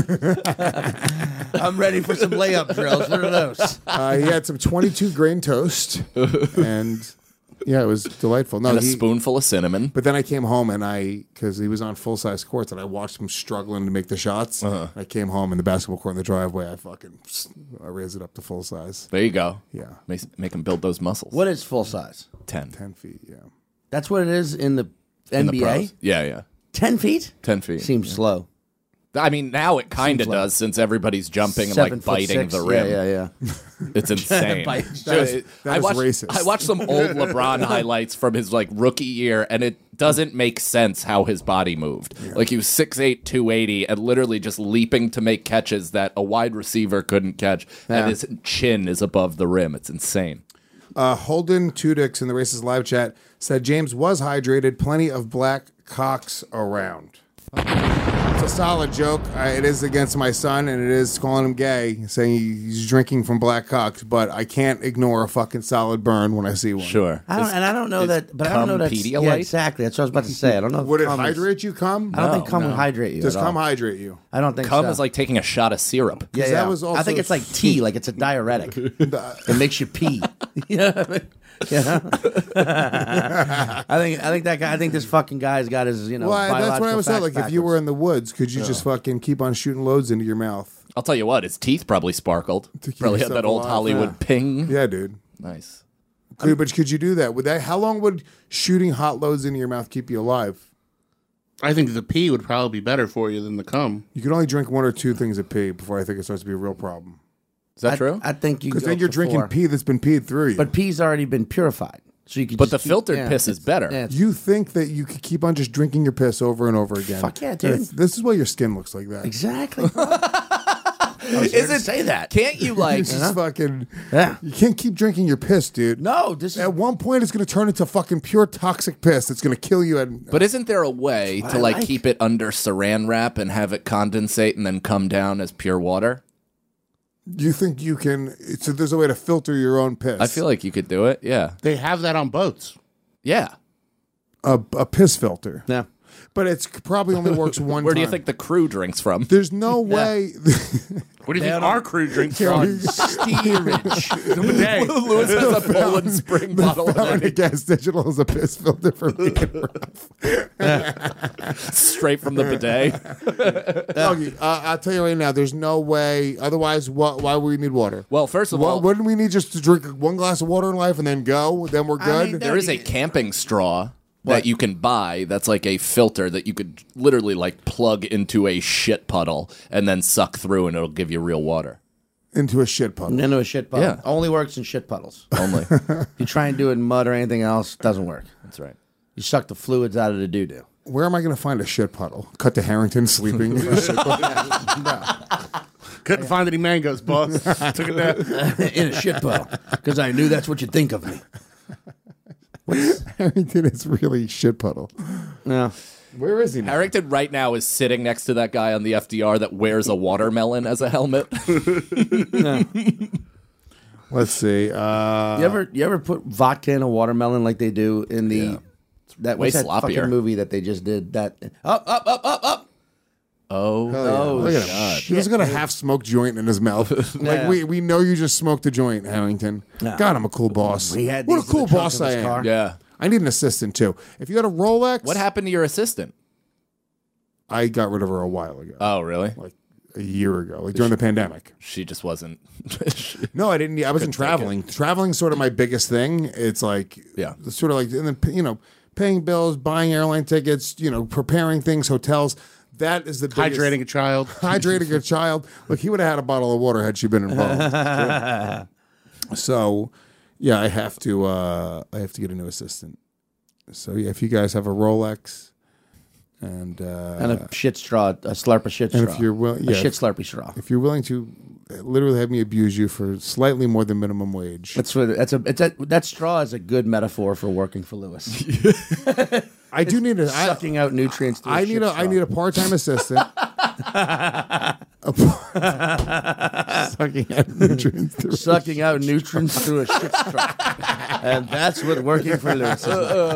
I'm ready for some layup drills. What are those? He had some 22 grain toast, and yeah, it was delightful. No, And a spoonful of cinnamon. But then I came home and because he was on full size courts, and I watched him struggling to make the shots. I came home in the basketball court in the driveway. I raised it up to full size. There you go. Yeah, make him build those muscles. What is full size? 10. 10 feet. Yeah, That's what it is in the In the NBA? pros. Yeah. 10 feet? 10 feet. Seems slow. I mean, now it kind of Seems like does since everybody's jumping and 7 like foot biting 6. the rim. Yeah. It's insane. That is racist. I watched some old LeBron highlights from his like rookie year, and it doesn't make sense how his body moved. Like he was 6'8", 280, and literally just leaping to make catches that a wide receiver couldn't catch, and his chin is above the rim. It's insane. Holden Tudix in the Races live chat said James was hydrated. Plenty of black cocks around. It's a solid joke. It is against my son, and it is calling him gay, saying he's drinking from black cocks. But I can't ignore a fucking solid burn when I see one. Sure. I don't know that. But I don't know that. Pedialyte? Yeah, exactly. That's what I was about to say. I don't know. If Would it cum is- hydrate you? Cum? I don't think cum would hydrate you. Does at all. cum hydrate you? I don't think Cum so. is like taking a shot of syrup. Yeah, that was also I think it's like tea, like it's a diuretic. It makes you pee. You know what I mean? Yeah. I think that guy. I think this fucking guy's got his. Well, that's what I was saying. Like, if you were in the woods, could you just fucking keep on shooting loads into your mouth? I'll tell you what, his teeth probably sparkled. keep Probably had yourself that old alive. Hollywood ping. Yeah, dude. Nice. But could you do that? Would that? How long would shooting hot loads into your mouth keep you alive? I think the pee would probably be better for you than the cum. You can only drink 1 or 2 things of pee before I think it starts to be a real problem. Is that true? I think you. Because go then you're for drinking 4. pee that's been peed through you. But pee's already been purified, so you could. But just the filtered keep, piss is better. Yeah, it's- You think that you could keep on just drinking your piss over and over again? Fuck yeah, dude. This is why your skin looks like that. exactly. Is it say that? Can't you like? It's just fucking. Yeah. You can't keep drinking your piss, dude. No, this is. At one point, it's going to turn into fucking pure toxic piss. It's going to kill you. But isn't there a way to I like like. keep it under saran wrap and have it condensate and then come down as pure water? You think you can? So there's a way to filter your own piss. I feel like you could do it. Yeah. They have that on boats. Yeah. a piss filter. Yeah. But it's probably only works one Where time. do you think the crew drinks from? There's no way. What do you think our crew drinks from? Steerage. Lewis has a Poland Spring bottle of Fountain Gas Digital is a piss filter for me. straight from the bidet. Okay, I'll tell you right now, there's no way. Otherwise, why would we need water? Well, first of all, wouldn't we need just to drink 1 glass of water in life and then go? Then we're good? mean, there is a camping straw that you can buy that's like a filter that you could literally like plug into a shit puddle and then suck through and it'll give you real water. Into a shit puddle. Into a shit puddle. Yeah. Only works in shit puddles. Only. You try and do it in mud or anything else, doesn't work. That's right. You suck the fluids out of the doo-doo. Where am I going to find a shit puddle? Cut to Harrington sleeping. in a shit puddle? Couldn't find any mangoes, boss. Took it down. In a shit puddle. Because I knew that's what you'd think of me. Harrington is really shit puddle. Yeah. Where is he now? Harrington right now is sitting next to that guy on the FDR that wears a watermelon as a helmet. Let's see. You ever put vodka in a watermelon like they do in the that way what's that sloppier. fucking movie that they just did? That up. Oh, Look at him. He was got a half smoked joint in his mouth. Like we know you just smoked a joint, Harrington. Yeah. God, I'm a cool boss. He had What a these in cool the trunk boss of I his am. car. Yeah. I need an assistant too. If you got a Rolex, What happened to your assistant? I got rid of her a while ago, Oh, really? like a year ago, like during the pandemic. She just wasn't. No, I didn't. I wasn't traveling. Traveling's sort of my biggest thing. It's like, Yeah. it's sort of like, and then paying bills, buying airline tickets, preparing things, hotels. That is the biggest. Hydrating a child. Hydrating a child. Look, he would have had a bottle of water had she been involved. So, yeah, I have to get a new assistant. So yeah, if you guys have a Rolex and a shit straw, a slurp of shit straw. and if you're willing, a shit slurpy straw. if you're willing to literally have me abuse you for slightly more than minimum wage, That straw is a good metaphor for working for Lewis. I do need a Sucking out nutrients. Through I a need shit a straw. I need a part-time assistant. Sucking out nutrients through a Sucking out nutrients through a shit straw. And that's what working for Lewis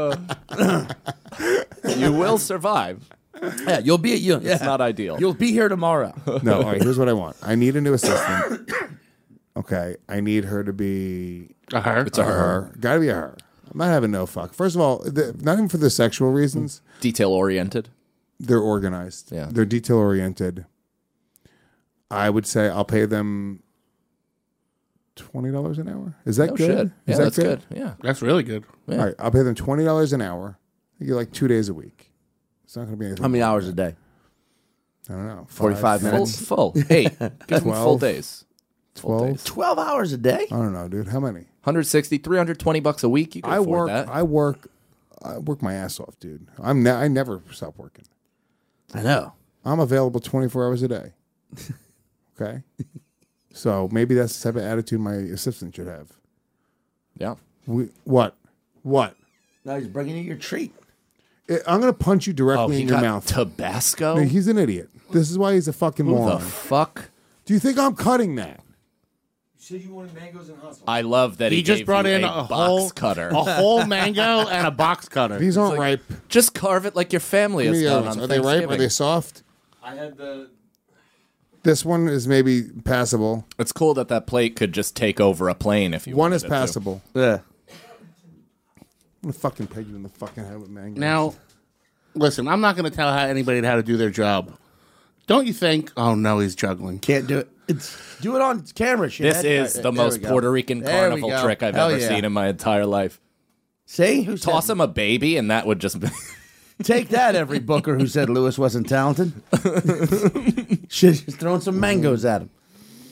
is. You will survive. Yeah, you'll be yeah. It's not ideal. You'll be here tomorrow. No, all right, here's what I want. I need a new assistant. Okay, I need her to be A her. It's a her. Gotta be a her. I'm not having no fuck. First of all, not even for the sexual reasons. Detail oriented. They're organized. Yeah. They're detail oriented. I would say I'll pay them $20 an hour. Is that No good? shit. Is Yeah, that that's good. Yeah. That's really good. Yeah. All right, I'll pay them $20 an hour. I get like 2 days a week. It's not going to be anything. How many hours a day? I don't know. 45 minutes. Full. 8. Give them full 12. days. 12? 12 hours a day? I don't know, dude. How many? 160, $320 a week. You can afford that. I work my ass off, dude. I never stop working. I know. I'm available 24 hours a day. Okay? So maybe that's the type of attitude my assistant should have. Yeah. What? No, he's bringing you your treat. I'm going to punch you directly in your got mouth. Tabasco? No, he's an idiot. This is why he's a fucking Who moron. the fuck? Do you think I'm cutting that? You said you wanted mangoes and hot sauce. I love that he just gave brought you in a a box whole cutter. a whole mango and a box cutter. These aren't ripe. Just carve it like your family has done on Are they ripe? Are they soft? I had the. This one is maybe passable. It's cool that plate could just take over a plane if you One wanted is it passable. Yeah. I'm going to fucking peg you in the fucking head with mango. Now, listen, I'm not going to tell anybody how to do their job. Don't you think? Oh no, he's juggling. Can't do it. Do it on camera. Shit. This is the most Puerto Rican carnival trick I've ever seen in my entire life. See? Toss him a baby and that would just be... Take that, every booker who said Lewis wasn't talented. Shit, just throwing some mangoes at him.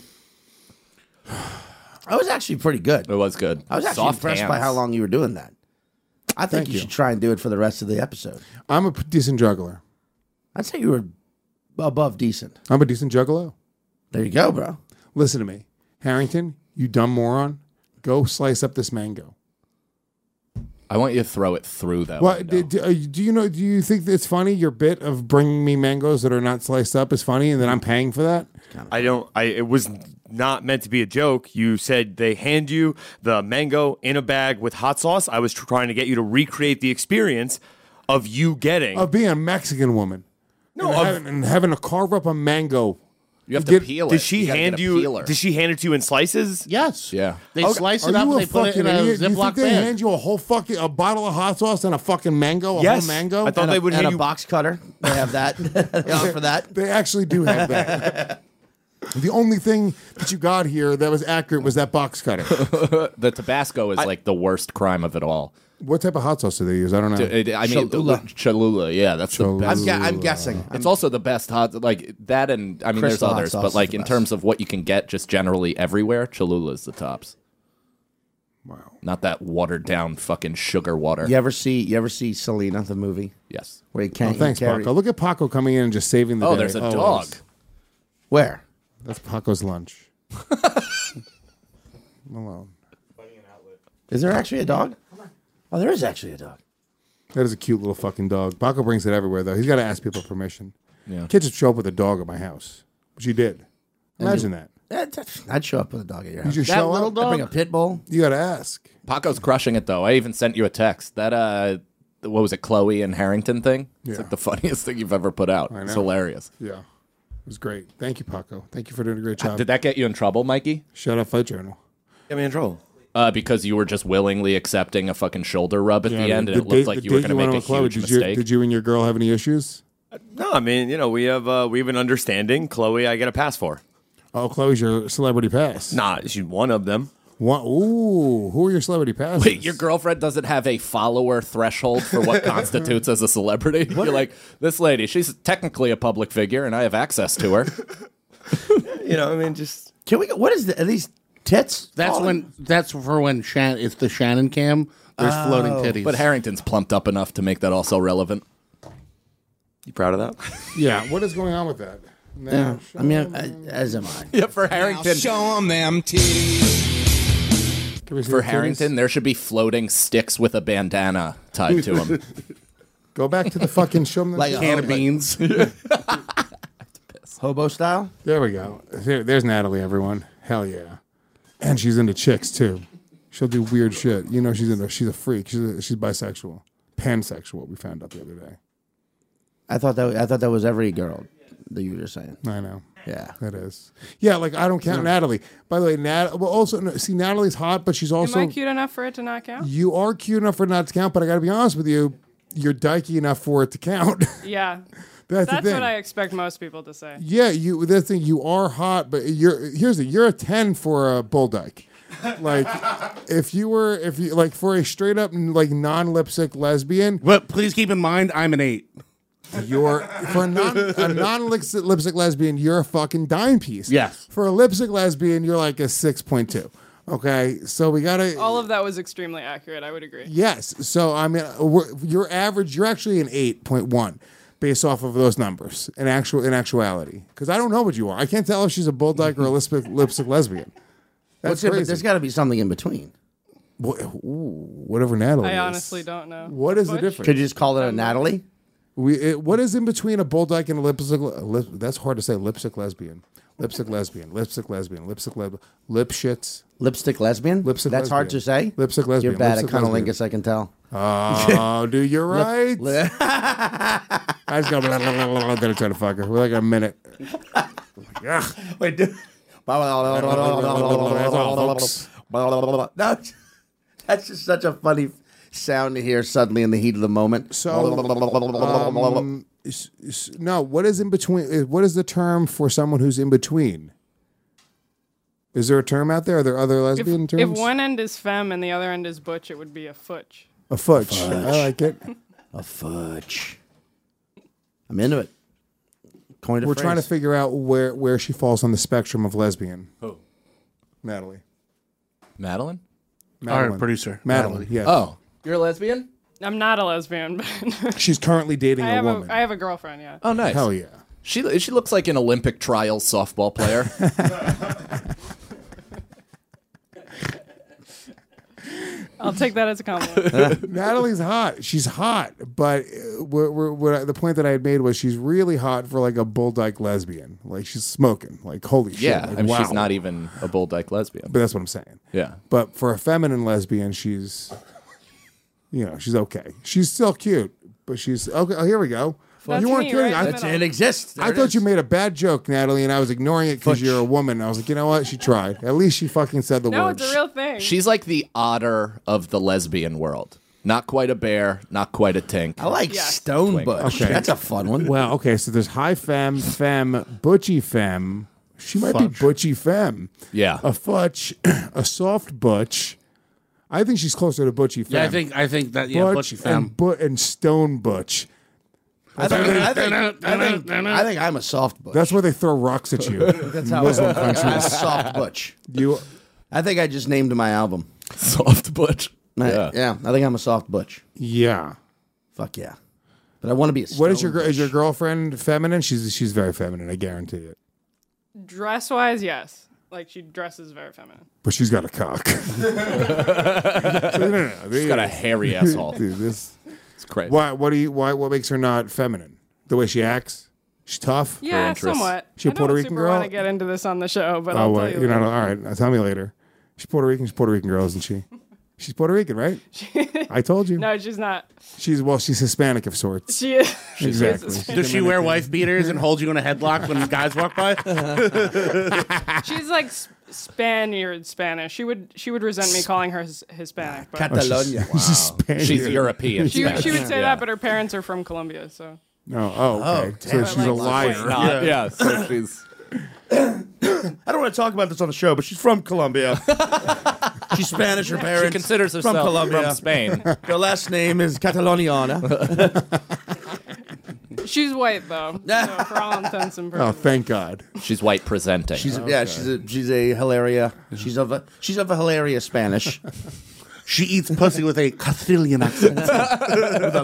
I was actually pretty good. It was good. I was actually Soft impressed hands. by how long you were doing that. I think Thank you you. should try and do it for the rest of the episode. I'm a decent juggler. I'd say you were above decent. I'm a decent juggalo. There you go, bro. Listen to me. Harrington, you dumb moron. Go slice up this mango. I want you to throw it through that What window. do you think it's funny? Your bit of bringing me mangoes that are not sliced up is funny, and then I'm paying for that. It was not meant to be a joke. You said they hand you the mango in a bag with hot sauce. I was trying to get you to recreate the experience of you getting Of being a Mexican woman. No, and having to carve up a mango. You have to peel it. Did she You gotta hand get a you? peeler. Did she hand it to you in slices? Yes. Yeah. They slice it Are up you and they put it in a idiot? You Ziploc think they bag. hand you a whole a bottle of hot sauce and a fucking mango? Yes. Whole mango? I thought they would And hand a you. box cutter. They have that. They offer that. They actually do have that. The only thing that you got here that was accurate was that box cutter. The Tabasco is like the worst crime of it all. What type of hot sauce do they use? I don't know. Cholula. Yeah, that's the best. I'm guessing. It's also the best hot, like that, and I mean, there's Crystal hot others, sauce but is like the in best. terms of what you can get just generally everywhere, Cholula's the tops. Wow. Not that watered down fucking sugar water. You ever see Selena, the movie? Yes. Where he can't. Thanks, Paco. Look at Paco coming in and just saving the day. Oh, there's a dog. Where? That's Paco's lunch. Malone. Is there actually a dog? Oh, there is actually a dog. That is a cute little fucking dog. Paco brings it everywhere, though. He's got to ask people permission. Yeah. Kids would show up with a dog at my house, which he did. Imagine that. I'd show up with a dog at your house. You just show up. I'd bring a pit bull. You got to ask. Paco's crushing it though. I even sent you a text. That what was it, Chloe and Harrington thing? It's Yeah. like the funniest thing you've ever put out. I It's know. hilarious. Yeah. It was great. Thank you, Paco. Thank you for doing a great job. Did that get you in trouble, Mikey? Shout out Fight Journal. Get me in trouble. Because you were just willingly accepting a fucking shoulder rub at the end, and The it looked date- like the you were date going to went make a on with Chloe, huge mistake. Did you and your girl have any issues? No, I mean, we have an understanding. Chloe, I get a pass for. Oh, Chloe's your celebrity pass. Nah, she's one of them. What? Ooh, who are your celebrity passes? Wait, your girlfriend doesn't have a follower threshold for what constitutes as a celebrity? You're like, this lady, she's technically a public figure, and I have access to her. Just... Can we? What is the, are these tits? That's for when it's the Shannon cam. There's floating titties. But Harrington's plumped up enough to make that also relevant. You proud of that? Yeah, what is going on with that? Yeah, I mean, as am I. Yeah, for Harrington. Show them titties. Can we see For the Harrington, titties? there should be floating sticks with a bandana tied to them. Go back to the fucking show them the Like a can of beans. Hobo style. There we go. There's Natalie, everyone. Hell yeah. And she's into chicks, too. She'll do weird shit. She's a freak. She's bisexual. Pansexual, we found out the other day. I thought that was every girl that you were saying. I know. Yeah, that is. Yeah, like I don't count Natalie. By the way, Natalie's hot, but she's also. Am I cute enough for it to not count? You are cute enough for it not to count, but I got to be honest with you, you're dykey enough for it to count. Yeah. That's the thing. what I expect most people to say. Yeah, that's the thing. You are hot, but you're a 10 for a bull dyke. Like if you for a straight up like non lipstick lesbian. But please keep in mind, I'm an 8. You're for a non-lipstick lesbian, you're a fucking dime piece. Yes. For a lipstick lesbian, you're like a 6.2. Okay, so we gotta. All of that was extremely accurate. I would agree. Yes. So I mean, your average, you're actually an 8.1 based off of those numbers in actuality. Because I don't know what you are. I can't tell if she's a bull dyke or a lipstick lesbian. That's crazy. But there's got to be something in between. Whatever Natalie. I is. honestly don't know. What is the difference? Could you just call it a Natalie? What is in between a bull dyke and a lipstick? That's hard to say. Lipstick lesbian. Lip shits. Lipstick lesbian? Lipstick That's lesbian. hard to say? Lipstick lesbian. You're bad Lipstick at lesbian. cunnilingus, I can tell. Oh, dude, you're right. I just go, gonna try to fuck her. We're like a minute. Wait, dude. No, that's just such a funny sound to hear suddenly in the heat of the moment. So, no, what is in between? What is the term for someone who's in between? Is there a term out there? Are there other lesbian terms? If one end is femme and the other end is butch, it would be a futch. A futch. I like it. A futch. I'm into it. We're trying to figure out where she falls on the spectrum of lesbian. Who? Natalie. Madeline? Our producer. Madeline, yes. Oh, you're a lesbian? I'm not a lesbian, but she's currently dating I a have woman. I have a girlfriend, yeah. Oh, nice. Hell yeah. She looks like an Olympic trials softball player. I'll take that as a compliment. Natalie's hot. She's hot, but the point that I had made was she's really hot for like a bull dyke lesbian. Like she's smoking. Like holy shit. Yeah, Like, I mean, wow. she's not even a bull dyke lesbian. But that's what I'm saying. Yeah. But for a feminine lesbian, she's, she's okay. She's still cute, but she's okay. Oh, here we go. That's you weren't me, kidding. right? It exists. There I it thought is. you made a bad joke, Natalie, and I was ignoring it because you're a woman. I was like, you know what? She tried. At least she fucking said the No, word. it's a real thing. She's like the otter of the lesbian world. Not quite a bear, not quite a tink. I like Stone Bush. Okay. That's a fun one. Well, okay, so there's high femme, butchy femme. She might be butchy femme. Yeah. A futch, a soft butch. I think she's closer to butchy femme. Yeah, I think that Butch butchy femme. and stone butch. I think I'm a soft butch. That's where they throw rocks at you. That's how Muslim I'm a countries. soft butch. I think I just named my album. Soft butch. Yeah, I think I'm a soft butch. Yeah. Fuck yeah. But I want to be a stone What is your butch. is your girlfriend feminine? She's very feminine, I guarantee it. Dress-wise, yes. Like, she dresses very feminine. But she's got a cock. No. She's got a hairy asshole. Dude, it's crazy. What makes her not feminine? The way she acts? She's tough? Yeah, somewhat. She a Puerto Rican girl? I don't want to get into this on the show, but Oh, I'll tell wait. you You're later. not, all right. Tell me later. She's Puerto Rican. She's a Puerto Rican girl, isn't she? She's Puerto Rican, right? I told you. No, she's not. She's Hispanic of sorts. She is. Exactly. Does she wear wife beaters and hold you in a headlock when guys walk by? She's like Spaniard Spanish. She would resent me calling her Hispanic. But Catalonia. She's European. She would say Yeah. that, but her parents are from Colombia, so. Okay. So she's a liar. Yeah, so she's... I don't want to talk about this on the show, but she's from Colombia. She's Spanish, her parents. She considers from herself Colombia. from Spain. Her last name is Cataloniana. She's white though, so for all intents and Oh, purposes. thank God. She's white presenting. She's a hilaria. She's of a hilarious Spanish. She eats pussy with a Castilian accent. With a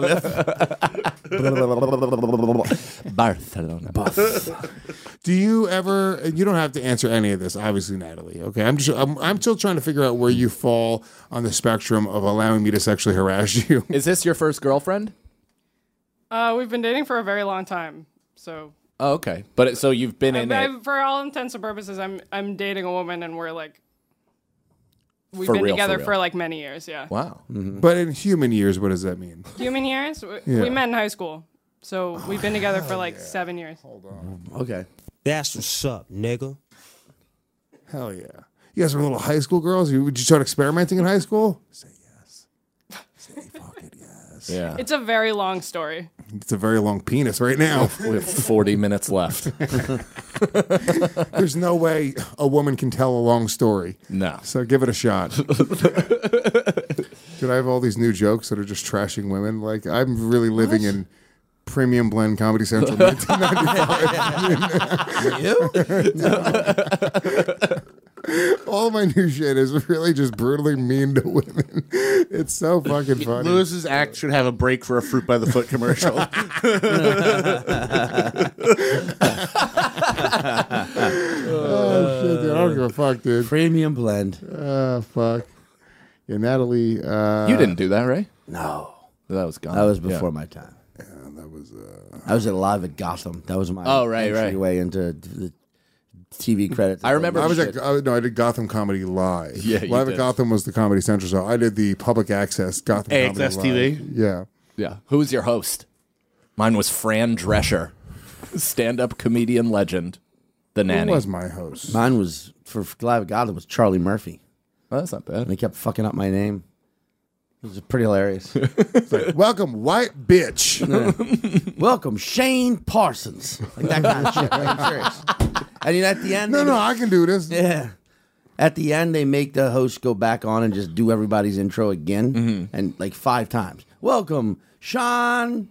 lift. Barcelona. Do you ever? You don't have to answer any of this, obviously, Natalie. Okay, I'm still trying to figure out where you fall on the spectrum of allowing me to sexually harass you. Is this your first girlfriend? We've been dating for a very long time, so. Oh, okay. But so you've been in it. For all intents and purposes, I'm dating a woman, and we're like. We've For been real, together for for real. like many years, yeah. Wow. But in human years, what does that mean? Human years? Yeah. We met in high school, so we've been together for like 7 years. Okay. That's what's up, nigga. Hell yeah! You guys were little high school girls. Would you start experimenting in high school? Say yes. Say fucking yes. Yeah. It's a very long story. It's a very long penis right now. We have 40 minutes left. There's no way a woman can tell a long story. No. So give it a shot. Dude, I have all these new jokes that are just trashing women. Like, I'm really living in Premium Blend Comedy Central 1995. All my new shit is really just brutally mean to women. It's so fucking funny. Lewis's act should have a break for a Fruit by the Foot commercial. Oh shit, dude. I don't give a fuck, dude. Premium Blend. Fuck. Yeah, Natalie. You didn't do that, right? No. That was gone. That was before my time. Yeah, that was. I was live at Gotham. That was my right. way into the TV credits. I remember. I did Gotham Comedy Live. Yeah, you Live did. at Gotham was the Comedy Central show. I did the public access Gotham Comedy AXS Live. TV? Yeah. Yeah. Who was your host? Mine was Fran Drescher, stand-up comedian legend, the nanny. Who was my host? Mine was for Live at Gotham was Charlie Murphy. Oh, that's not bad. And he kept fucking up my name. It was pretty hilarious. It's like, welcome, white bitch. Welcome, Shane Parsons. Like that kind of shit. I'm serious. And at the end, No, I can do this. Yeah. At the end, they make the host go back on and just do everybody's intro again, and like 5 times. Welcome, Sean.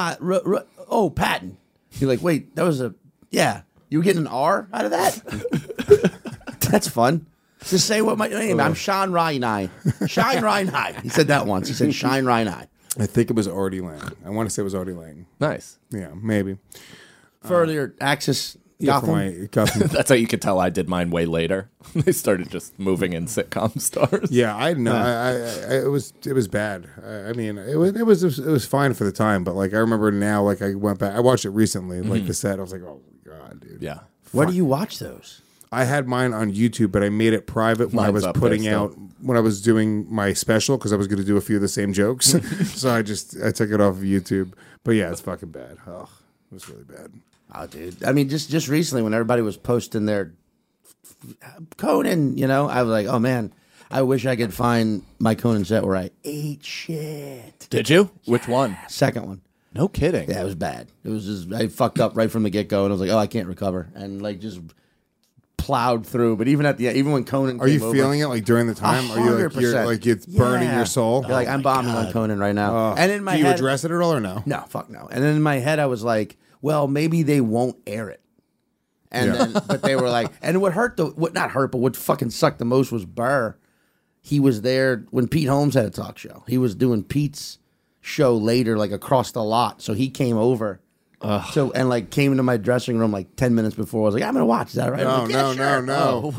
Patton. You're like, wait, that was you were getting an R out of that? That's fun. Just say what my name. I'm Sean Reinai. Shine Reinai. He said that once. He said Shine Reinai. I think it was Artie Lang. I want to say it was Artie Lang. Nice. Yeah, maybe. Further Axis Yeah, for Gotham. my Gotham. That's how you could tell I did mine way later. They started just moving in sitcom stars. Yeah, I know. It was bad. I mean, it was fine for the time, but like I remember now, like I went back, I watched it recently, like the set. I was like, oh my god, dude. Yeah. Where do you watch those? I had mine on YouTube, but I made it private when I Mine's was up putting there out when I was doing my special because I was going to do a few of the same jokes. So I took it off of YouTube. But yeah, it's fucking bad. Oh, it was really bad. Oh, dude. I mean, just recently when everybody was posting their Conan, I was like, oh man, I wish I could find my Conan set where I ate shit. Did you? Which one? Second one. No kidding. Yeah, it was bad. It was just I fucked up right from the get go, and I was like, oh, I can't recover, and like just plowed through. But even when Conan, are you feeling it like during the time? 100%. Are you like you're like it's burning your soul? You're like I'm bombing on Conan right now. And in my do you head, address it at all or no? No, fuck no. And then in my head, I was like, well, maybe they won't air it. And then, but they were like, and what fucking sucked the most was Burr. He was there when Pete Holmes had a talk show. He was doing Pete's show later, like across the lot. So he came over. Came into my dressing room like 10 minutes before. I was like, I'm gonna watch. Is that right? No.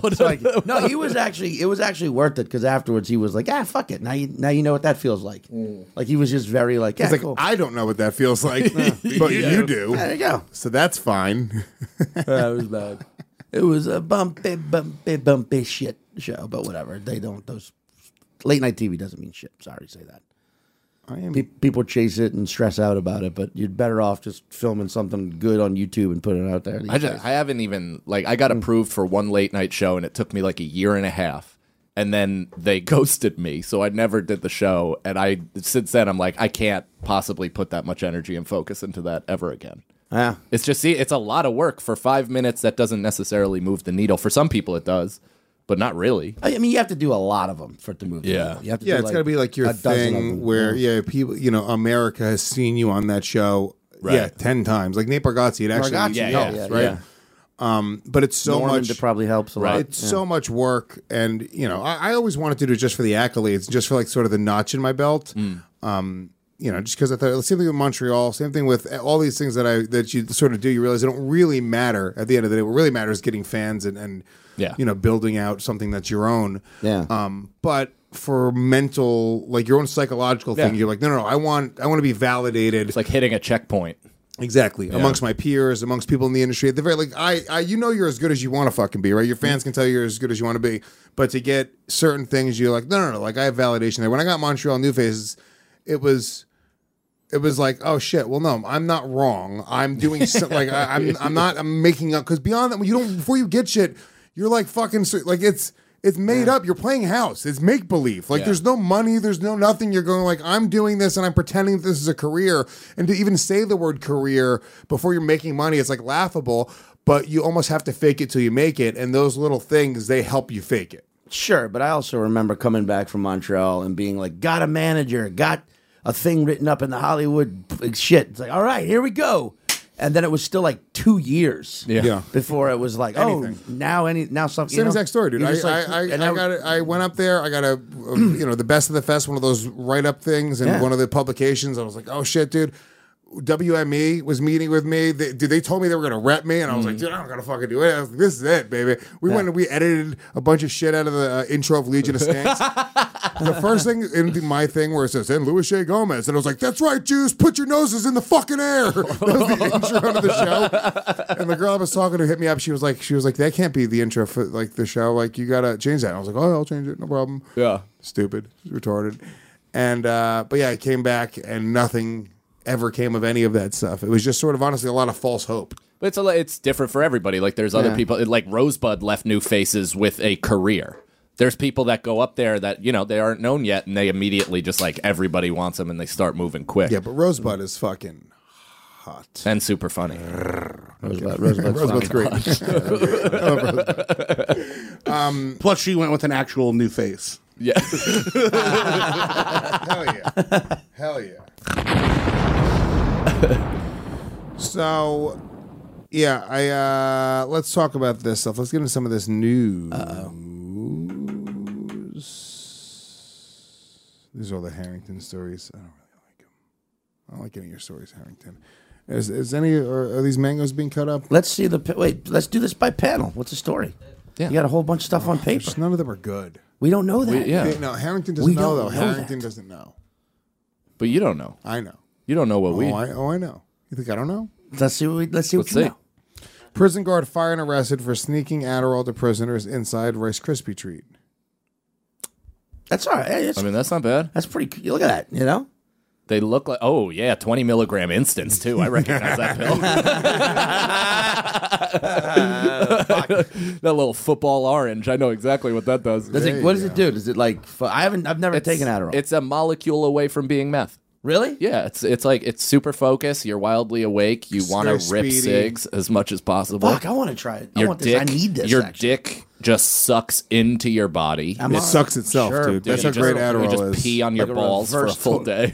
It was actually worth it because afterwards he was like, fuck it. Now you know what that feels like. Like he was just very like, It's like cool. I don't know what that feels like, but you do. There you go. So that's fine. That was bad. It was a bumpy shit show, but whatever. They don't. Those late night TV doesn't mean shit. Sorry to say that. People chase it and stress out about it, but you're better off just filming something good on YouTube and putting it out there. I haven't even I got approved for one late night show, and it took me like a year and a half, and then they ghosted me, so I never did the show. And since then I'm like, I can't possibly put that much energy and focus into that ever again. Yeah, it's just it's a lot of work for 5 minutes. That doesn't necessarily move the needle. For some people it does, but not really. I mean, you have to do a lot of them for it to move. Yeah, you have to. Yeah, do it's got to be like your thing where people, America has seen you on that show. Right. Yeah, 10 times. Like Nate Bargatze, it actually helps, right? Yeah. But it's so Norman, much. that probably helps a lot. It's so much work, and I always wanted to do it just for the accolades, just for like sort of the notch in my belt. Just because I thought, same thing with Montreal, same thing with all these things that you sort of do. You realize they don't really matter at the end of the day. What really matters is getting fans and building out something that's your own. Yeah. But for mental, like your own psychological thing, you're like, no, I want to be validated. It's like hitting a checkpoint. Exactly. Yeah. Amongst my peers, amongst people in the industry. At the very you're as good as you want to fucking be, right? Your fans can tell you're as good as you want to be. But to get certain things, you're like, no. Like I have validation there. When I got Montreal New Faces, it was like, oh shit. Well, no, I'm not wrong. I'm doing I'm making up, because beyond that, before you get shit, you're like fucking like it's made up. You're playing house. It's make believe. Like there's no money. There's no nothing. You're going like, I'm doing this and I'm pretending that this is a career. And to even say the word career before you're making money, it's like laughable. But you almost have to fake it till you make it. And those little things, they help you fake it. Sure, but I also remember coming back from Montreal and being like, got a manager, got a thing written up in the Hollywood shit. It's like, all right, here we go. And then it was still like 2 years before it was like, now something. Same exact story, dude. I I went up there. I got a the Best of the Fest, one of those write up things, and one of the publications. I was like, oh shit, dude. WME was meeting with me. They told me they were going to rep me, and I was like, dude, I'm going to fucking do it. I was like, this is it, baby. We went and we edited a bunch of shit out of the intro of Legion of Skanks. The first thing in my thing where it says, and Louis J. Gomez, and I was like, that's right, Jews, put your noses in the fucking air. That was the intro to the show. And the girl I was talking to hit me up. She was like, that can't be the intro for like the show. Like, you got to change that. And I was like, oh, I'll change it. No problem. Yeah. Stupid. Retarded. And, but yeah, I came back and nothing ever came of any of that stuff. It was just sort of honestly a lot of false hope. But it's different for everybody. Like there's other people, like Rosebud left New Faces with a career. There's people that go up there that, they aren't known yet, and they immediately just like everybody wants them and they start moving quick. Yeah, but Rosebud is fucking hot. And super funny. Rosebud's great. Plus she went with an actual new face. Yeah. Hell yeah. So, yeah, let's talk about this stuff. Let's get into some of this news. These are all the Harrington stories. I don't really like them. I don't like any of your stories, Harrington. Are these mangoes being cut up? Let's see let's do this by panel. What's the story? Yeah. You got a whole bunch of stuff on paper. None of them are good. We don't know that. No, Harrington doesn't know, though. Harrington doesn't know. But you don't know. I know. You don't know what I know. You think I don't know? Let's see what you know. Prison guard fired and arrested for sneaking Adderall to prisoners inside Rice Krispie treat. That's all right. That's not bad. That's pretty. Look at that. They look like 20 milligram instance too. I recognize that pill. That little football orange. I know exactly what that does. What does it do? Does it like? I've never taken Adderall. It's a molecule away from being meth. Really? Yeah, it's super focused. You're wildly awake. You want to rip cigs as much as possible. Fuck, I want to try it. I want this. I need this. Your dick just sucks into your body. It sucks itself, dude. That's how great Adderall is. You just pee on your balls for a full day.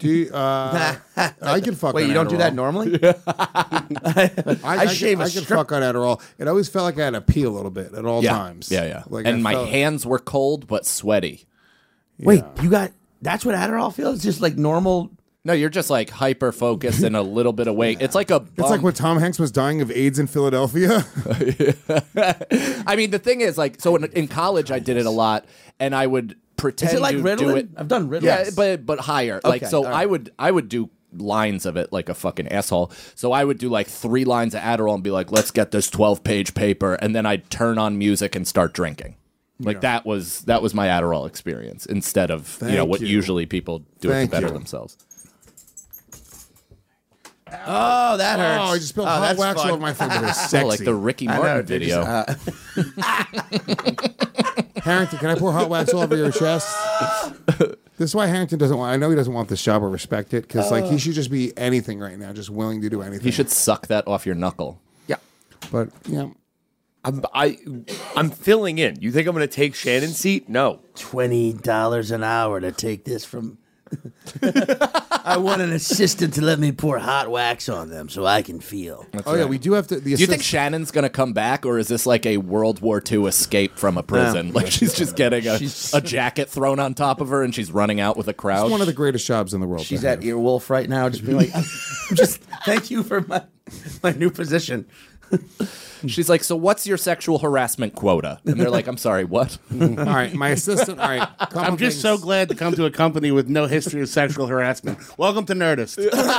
I can fuck. Wait, on you don't Adderall. do that normally? I shave a strip. I can fuck on Adderall. It always felt like I had to pee a little bit at all times. Yeah. And my hands were cold but sweaty. Wait, that's what Adderall feels? It's just like normal. No, you're just like hyper focused and a little bit awake. It's like a bump. It's like when Tom Hanks was dying of AIDS in Philadelphia. I mean, the thing is, like, so in college I did it a lot, and I would pretend is it like to Ritalin? do it. I've done Ritalin. Yeah, but higher. Okay, like, so right. I would do lines of it like a fucking asshole. So I would do like 3 lines of Adderall and be like, let's get this 12-page paper, and then I'd turn on music and start drinking. Like that was my Adderall experience instead of what usually people do to better themselves. Oh, that hurts. Oh, I just spilled hot wax all over my finger. It's sexy. Like the Ricky Martin video. Harrington, can I pour hot wax all over your chest? This is why Harrington doesn't want. I know he doesn't want this job or respect it because he should just be anything right now, just willing to do anything. He should suck that off your knuckle. Yeah, but yeah. I'm filling in. You think I'm going to take Shannon's seat? No. $20 an hour to take this from. I want an assistant to let me pour hot wax on them so I can feel. Yeah, we do have to. Do you think Shannon's going to come back, or is this like a World War II escape from a prison? Like she's just getting a jacket thrown on top of her and she's running out with a crowd? It's one of the greatest jobs in the world. She's at Earwolf right now, just being like, just thank you for my new position. She's like, so what's your sexual harassment quota? And they're like, I'm sorry, what? All right, my assistant. All right, I'm just so glad to come to a company with no history of sexual harassment. Welcome to Nerdist.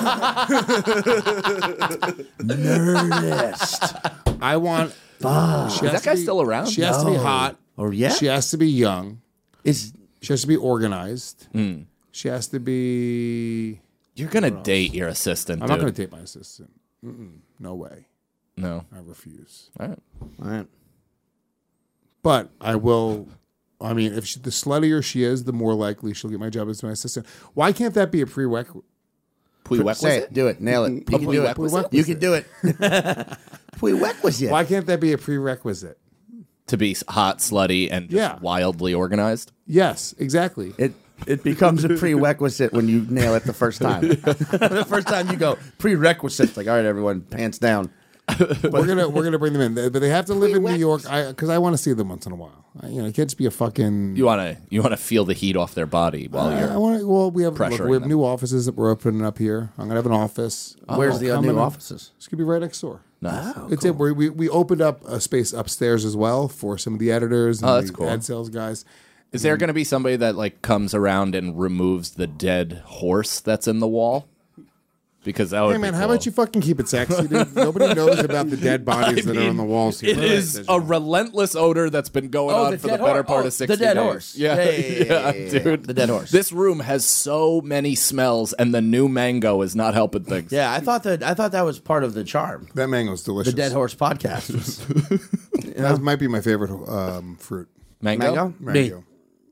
Nerdist. I want. Is that guy still around? She has to be hot. Or yeah? She has to be young. She has to be organized. She has to be. You're gonna date your assistant. I'm not gonna date my assistant. No way. No, I refuse. All right. But I will. I mean, if the sluttier she is, the more likely she'll get my job as my assistant. Why can't that be a prerequisite? Say it. Do it. Nail it. You can do it. You can do it. Prerequisite. Why can't that be a prerequisite? To be hot, slutty, and just wildly organized? Yes, exactly. It becomes a prerequisite when you nail it the first time. The first time you go prerequisite, it's like, all right, everyone, pants down. we're gonna bring them in, but they have to live in New York. Because I want to see them once in a while. You can't just be a fucking. You wanna feel the heat off their body while you're. We have pressuring new offices that we're opening up here. I'm gonna have an office. Where's the new offices? It's gonna be right next door. Nice. It's it. We opened up a space upstairs as well for some of the editors and that's the cool. ad sales guys. Is there going to be somebody that like comes around and removes the dead horse that's in the wall? Because that would Hey man, be how cool. about you fucking keep it sexy, dude? Nobody knows about the dead bodies that are on the walls here. It is a relentless odor that's been going on for the better part of 60 the dead days. horse. Yeah, dude. The dead horse. This room has so many smells, and the new mango is not helping things. Yeah, I thought that was part of the charm. That mango's delicious. The Dead Horse podcast. That might be my favorite fruit. Mango? Mango.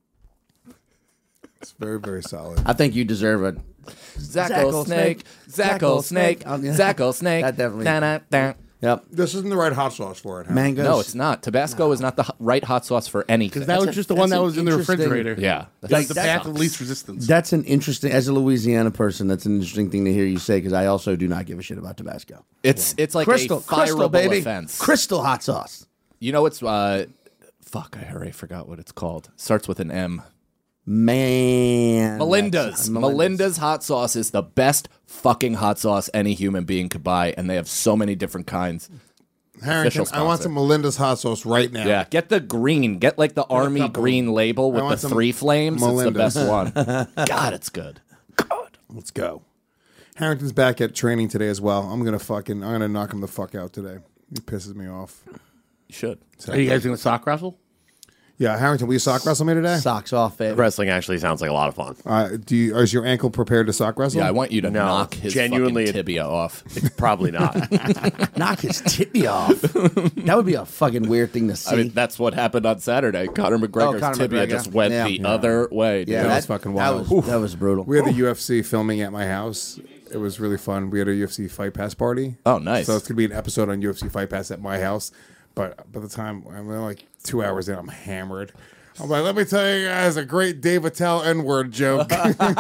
It's very, very solid. I think you deserve it. Zackle snake, Zackle snake, Zackle snake. That definitely. Da-da-da. Yep. This isn't the right hot sauce for it. Huh? Mangoes. No, it's not. Tabasco is not the right hot sauce for anything. Because that was just the one that was in the refrigerator. Yeah. That's the path of least resistance. That's an interesting, as a Louisiana person, that's an interesting thing to hear you say, because I also do not give a shit about Tabasco. It's like Crystal, a fireable baby. offense. Crystal hot sauce. You know what's fuck, I already forgot what it's called. Starts with an M. Man. Melinda's hot sauce is the best fucking hot sauce any human being could buy, and they have so many different kinds. Harrington, I want some Melinda's hot sauce right now. Yeah, get the green. Get like the army green label with the 3 flames. Melinda's. It's the best one. God, it's good. God. Let's go. Harrington's back at training today as well. I'm gonna knock him the fuck out today. He pisses me off. You should. Are you guys doing a sock wrestle? Yeah, Harrington, will you sock wrestle me today? Socks off, baby. Wrestling actually sounds like a lot of fun. Is your ankle prepared to sock wrestle? Yeah, I want you to knock his genuinely fucking tibia off. Probably not. Knock his tibia off. That would be a fucking weird thing to see. I mean, that's what happened on Saturday. Conor McGregor's tibia just went the other way. Dude. Yeah, that was fucking wild. That was brutal. We had the UFC filming at my house. It was really fun. We had a UFC Fight Pass party. Oh, nice. So it's going to be an episode on UFC Fight Pass at my house. But by the time I'm like 2 hours in, I'm hammered. I'm like, let me tell you guys a great Dave Attell N-word joke.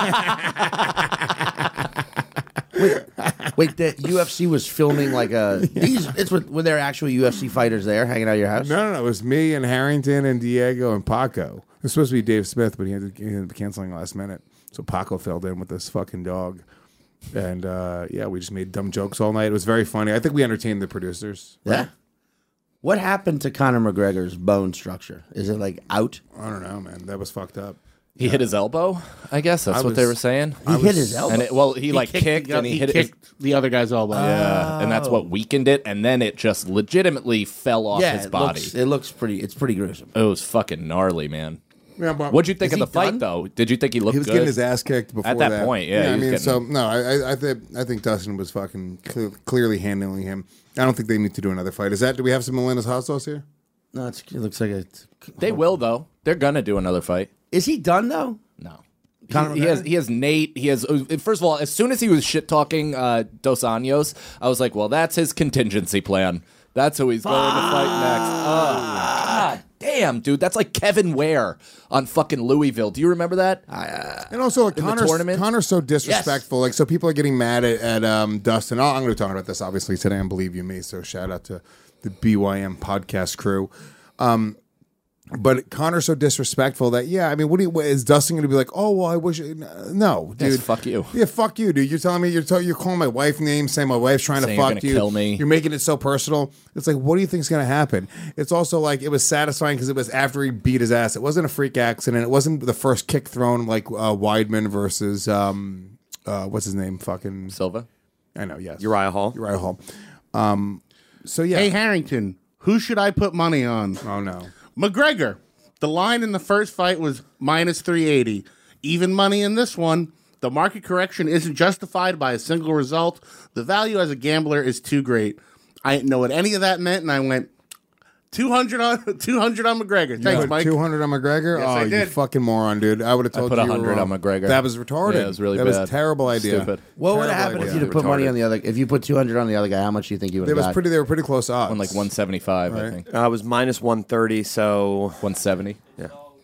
Wait, the UFC was filming like a. Were there actual UFC fighters there hanging out at your house? No. It was me and Harrington and Diego and Paco. It was supposed to be Dave Smith, but he ended up canceling last minute. So Paco filled in with this fucking dog. And we just made dumb jokes all night. It was very funny. I think we entertained the producers. Yeah. What happened to Conor McGregor's bone structure? Is it like out? I don't know, man. That was fucked up. He hit his elbow, I guess. That's what they were saying. He hit his elbow? And he kicked and he hit the other guy's elbow. Yeah, and that's what weakened it, and then it just legitimately fell off his body. It's pretty gruesome. It was fucking gnarly, man. Yeah, but what'd you think of the fight, done? though? Did you think he looked good? He was getting his ass kicked before at that point. Yeah, I mean, I think Dustin was fucking clearly handling him. I don't think they need to do another fight. Do we have some Melinda's hot sauce here? No, it looks like it. They will though. They're gonna do another fight. Is he done though? No. He has Nate. He has. First of all, as soon as he was shit talking Dos Anjos, I was like, well, that's his contingency plan. That's who he's going to fight next. God damn, dude, that's like Kevin Ware on fucking Louisville. Do you remember that? And also, like, in the tournament? Connor's so disrespectful. Yes. Like, so people are getting mad at Dustin. I'm going to talk about this obviously today on Believe You Me. So shout out to the BYM podcast crew. But Connor's so disrespectful that, I mean, is Dustin going to be like, oh, well, I wish... No, dude. Yes, fuck you. Yeah, fuck you, dude. You're telling me, you're calling my wife names, saying my wife's trying to fuck you. Kill me. You're making it so personal. It's like, what do you think's going to happen? It's also like, it was satisfying because it was after he beat his ass. It wasn't a freak accident. It wasn't the first kick thrown like Weidman versus, what's his name? Fucking... Silva? I know, yes. Uriah Hall. So, yeah. Hey, Harrington, who should I put money on? Oh, no. McGregor. The line in the first fight was minus 380. Even money in this one. The market correction isn't justified by a single result. The value as a gambler is too great. I didn't know what any of that meant, and I went 200 on McGregor. Thanks, Mike. 200 on McGregor? Yes, I you did. fucking moron, dude. I would have told I you. put 100 on McGregor. That was retarded. Yeah, it was really that bad. was a terrible idea. Stupid. What would Terrible have happened if idea. you'd put money on the other? If you put 200 on the other guy, how much do you think you would have got? They were pretty close odds. On like 175, I think. I was minus 130, so 170. Yeah.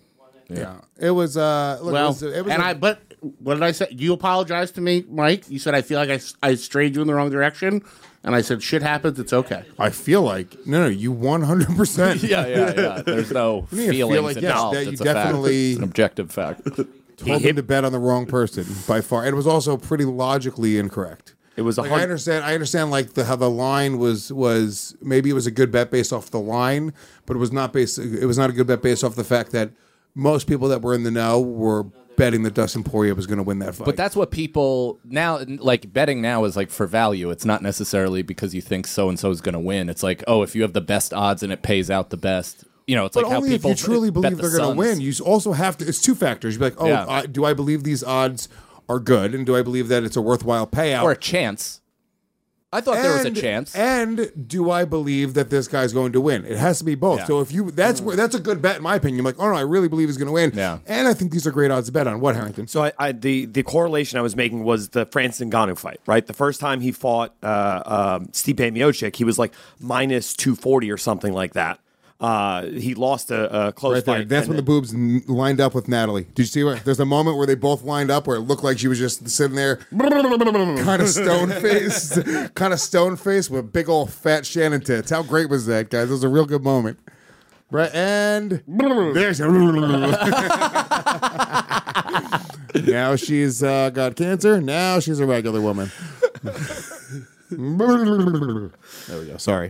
Yeah. It was. Look, Well, it was but what did I say? You apologized to me, Mike. You said I feel like I strayed you in the wrong direction, and I said shit happens. It's okay. I feel like no, you 100%. Yeah. There's no You feel feelings like, yes, involved. that you It's a definitely- fact. It's an objective fact. Told him to bet on the wrong person by far. And it was also pretty logically incorrect. It was I understand like how the line was maybe it was a good bet based off the line, but it was not a good bet based off the fact that most people that were in the know were betting that Dustin Poirier was going to win that fight. But that's what people now like. Betting now is like for value. It's not necessarily because you think so and so is going to win. It's like, oh, if you have the best odds and it pays out the best. It's but like how only people if you truly bet believe the they're going to Suns. win. You also have to. It's two factors. You'd be like, oh, Yeah. do I believe these odds are good, and do I believe that it's a worthwhile payout or a chance? I thought there was a chance. And do I believe that this guy's going to win? It has to be both. Yeah. So if you that's a good bet in my opinion. I'm like, oh no, I really believe he's going to win. Yeah. And I think these are great odds to bet on. What, Harrington? So the correlation I was making was the Francis Ngannou fight, right? The first time he fought Stipe Miocic, he was like minus 240 or something like that. He lost a close Right there. fight. That's when the boobs lined up with Natalie. Did you see where there's a moment where they both lined up where it looked like she was just sitting there, kind of stone faced with big old fat Shannon tits. How great was that, guys? It was a real good moment. Right, and there's now she's got cancer. Now she's a regular woman. There we go. Sorry.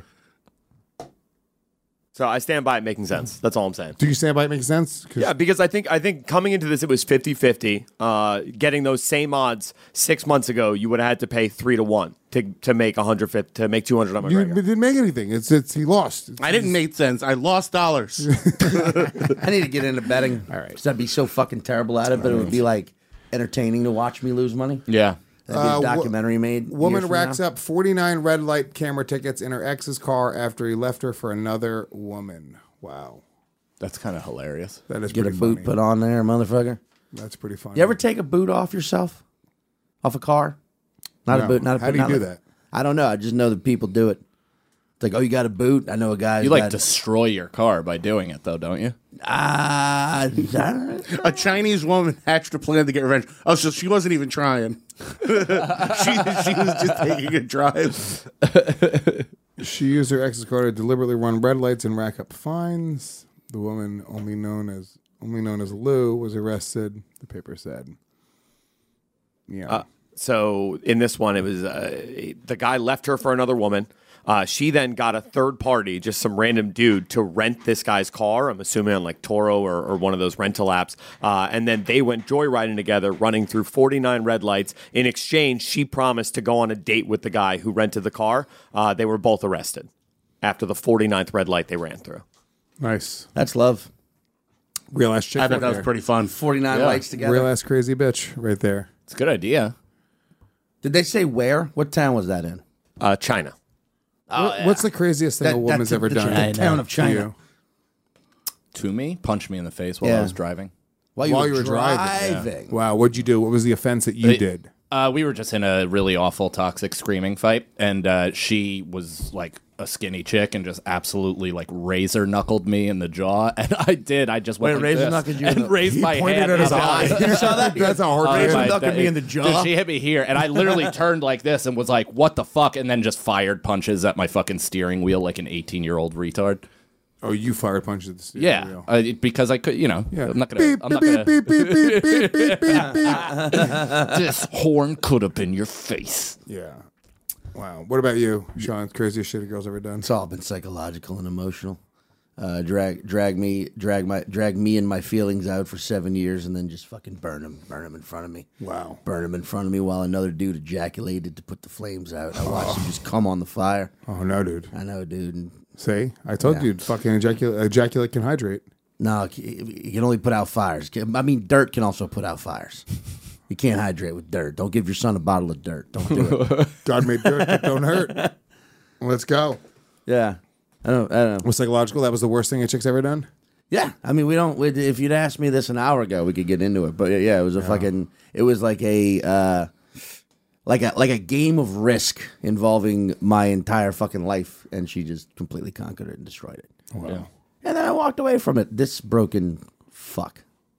So I stand by it making sense. That's all I'm saying. Do you stand by it making sense? Yeah, because I think coming into this, it was 50-50. Getting those same odds 6 months ago, you would have had to pay 3-1 to make 150 to make 200 on You McGregor. didn't make anything. It's he lost. I didn't make sense. I lost dollars. I need to get into betting. All right. Because I'd be so fucking terrible at it, but it would be like entertaining to watch me lose money. Yeah. That'd be a documentary made. Woman years from racks now. up 49 red light camera tickets in her ex's car after he left her for another woman. Wow. That's kind of hilarious. That is Get a pretty boot funny. put on there, motherfucker. That's pretty funny. You ever take a boot off yourself? Off a car? Not No. a boot. Not a How boot, do you not do like- that? I don't know. I just know that people do it. It's like, oh, you got a boot? I know a guy. You like destroy your car by doing it, though, don't you? A Chinese woman hatched a plan to get revenge. Oh, so she wasn't even trying. she was just taking a drive. She used her ex's car to deliberately run red lights and rack up fines. The woman, only known as Lou, was arrested. The paper said. Yeah. So in this one, it was the guy left her for another woman. She then got a third party, just some random dude, to rent this guy's car. I'm assuming on like Toro or one of those rental apps. And then they went joyriding together, running through 49 red lights. In exchange, she promised to go on a date with the guy who rented the car. They were both arrested after the 49th red light they ran through. Nice. That's love. Real ass chick. I bet right that was there. pretty fun. 49 lights together. Real ass crazy bitch right there. It's a good idea. Did they say where? What town was that in? China. What's the craziest thing a woman's ever done? The town of to China. you? To me, punch me in the face while Yeah. I was driving. While While you you were were driving. Wow, what'd you do? What was the offense that you did? We were just in a really awful, toxic screaming fight, and she was like a skinny chick and just absolutely like razor knuckled me in the jaw. And I just went Wait, like razor this knuckled you in and the- raised He my pointed hand at his up. eye. You saw that? That's how hard Razor it is. knuckled me in the jaw. Dude, she hit me here, and I literally turned like this and was like, "What the fuck?" and then just fired punches at my fucking steering wheel like an 18-year-old retard. Oh, you fired punches at the steering wheel. Yeah, because I could, Yeah. I'm not gonna. Beep, I'm not beep, gonna. beep, beep, beep, beep, beep, beep, beep. This horn could have been your face. Yeah. Wow. What about you, Sean? Craziest shit a girl's ever done? It's all been psychological and emotional. Drag me and my feelings out for 7 years, and then just fucking burn them in front of me. Wow. Burn them in front of me while another dude ejaculated to put the flames out. I watched him just come on the fire. Oh, no, dude. I know, dude. And See? I told you, fucking ejaculate can hydrate. no, you can only put out fires. I mean, dirt can also put out fires. You can't hydrate with dirt. Don't give your son a bottle of dirt. Don't do it. God made dirt, but don't hurt. Let's go. Yeah. I don't know. Was psychological? That was the worst thing a chick's ever done? Yeah, I mean, if you'd asked me this an hour ago, we could get into it. But yeah, it was it was like a game of Risk involving my entire fucking life, and she just completely conquered it and destroyed it. Wow. And then I walked away from it. This broken fuck.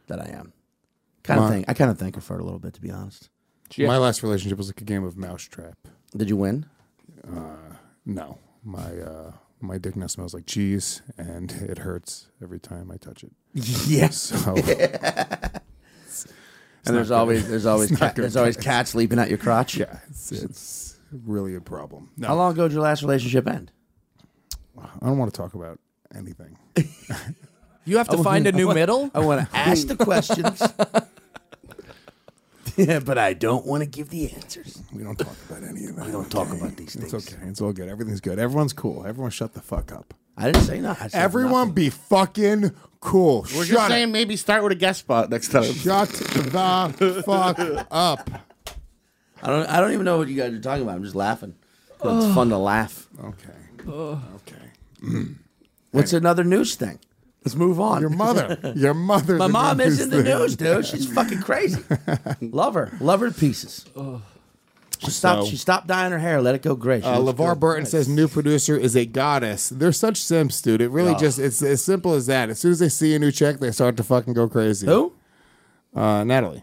that I am. I kind of thank her for it a little bit, to be honest. My last relationship was like a game of mousetrap. Did you win? No. My dick now smells like cheese, and it hurts every time I touch it. Yes. So, and there's always cats sleeping at your crotch. Yeah, it's really a problem. No. How long ago did your last relationship end? I don't want to talk about anything. You have to find a new middle? I want to ask the questions. Yeah, but I don't want to give the answers. We don't talk about any of that. We don't talk about these things. It's okay. It's all good. Everything's good. Everyone's cool. Everyone shut the fuck up. I didn't say nothing. Everyone be fucking cool. We're just saying maybe start with a guest spot next time. Shut the fuck up. I don't even know what you guys are talking about. I'm just laughing. It's fun to laugh. Okay. Okay. What's another news thing? Let's move on. Your mother's My mom is news in the thing. news, dude. She's fucking crazy. Love her to pieces. She stopped dyeing her hair. Let it go gray. LeVar Burton says new producer is a goddess. They're such simps, dude. It really it's as simple as that. As soon as they see a new check, they start to fucking go crazy. Who? Natalie.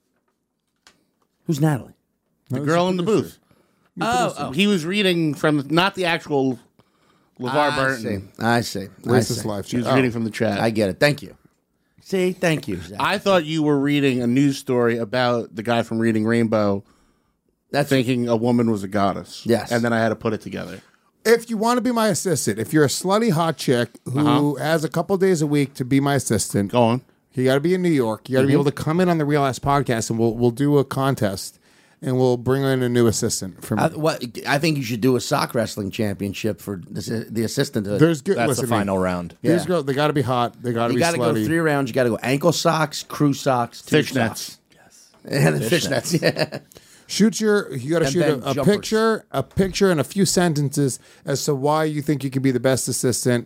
Who's Natalie? The girl in the booth. Oh. He was reading from not the actual LeVar Burton. I see. Racist life. She was reading from the chat. I get it. Thank you. See, thank you, Zach. I thought you were reading a news story about the guy from Reading Rainbow thinking a woman was a goddess. Yes. And then I had to put it together. If you want to be my assistant, if you're a slutty hot chick who has a couple days a week to be my assistant, go on. You got to be in New York. You got to be able to come in on the Real Ass Podcast, and we'll do a contest, and we'll bring in a new assistant for me. I think you should do a sock wrestling championship for the assistant. That's the final round. These girls, they got to be hot. They got to be slutty. You got to go 3 rounds. You got to go ankle socks, crew socks, fishnets. Yes. And fishnets. Yeah. You got to shoot a picture and a few sentences as to why you think you could be the best assistant.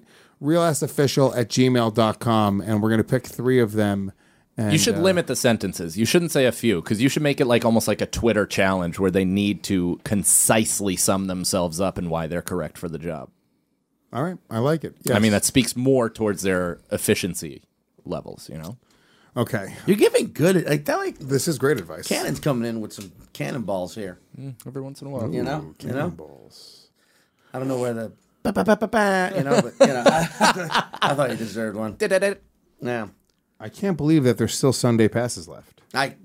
RealAssOfficial@gmail.com, and we're going to pick 3 of them. And, you should limit the sentences. You shouldn't say a few, because you should make it like almost like a Twitter challenge where they need to concisely sum themselves up and why they're correct for the job. All right, I like it. Yes. I mean, that speaks more towards their efficiency levels, you know? Okay. You're giving good. This is great advice. Cannon's coming in with some cannonballs here. Every once in a while. You know? Cannonballs. I don't know where the... You know, but, you know, I thought you deserved one. Yeah. I can't believe that there's still Sunday passes left.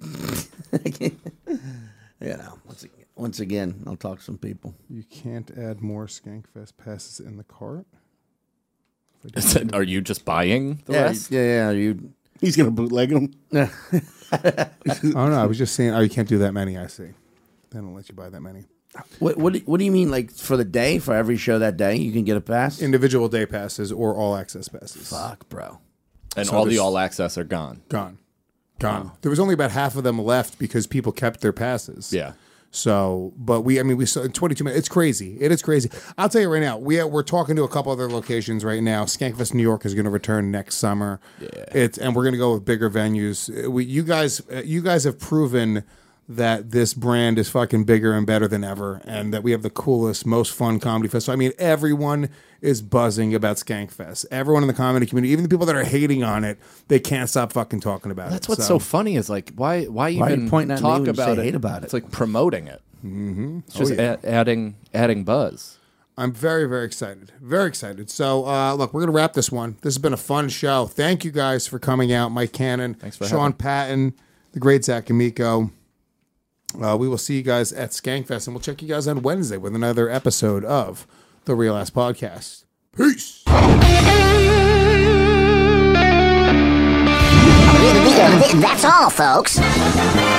You know, once again, I'll talk to some people. You can't add more Skankfest passes in the cart? Are you just buying the rest? Yeah. He's going to bootleg them. Oh, no, I was just saying, you can't do that many, I see. They don't let you buy that many. What do you mean, like, for the day? For every show that day, you can get a pass? Individual day passes or all access passes. Fuck, bro. And so all the all access are gone. Gone. There was only about half of them left because people kept their passes. Yeah. So, but we saw in 22 minutes. It's crazy. It is crazy. I'll tell you right now. We're talking to a couple other locations right now. Skankfest New York is going to return next summer. Yeah. And we're going to go with bigger venues. You guys have proven that this brand is fucking bigger and better than ever, and that we have the coolest, most fun comedy festival. I mean, everyone is buzzing about Skankfest. Everyone in the comedy community, even the people that are hating on it, they can't stop fucking talking about it. That's what's so funny is like, why even talk about it? Hate about it? It's like promoting it. Mm-hmm. It's just adding buzz. I'm very, very excited. Very excited. So, look, we're going to wrap this one. This has been a fun show. Thank you guys for coming out. Mike Cannon, Thanks for Sean Patton, the great Zach Amico. We will see you guys at Skankfest, and we'll check you guys on Wednesday with another episode of The Real Ass Podcast. Peace. That's all, folks.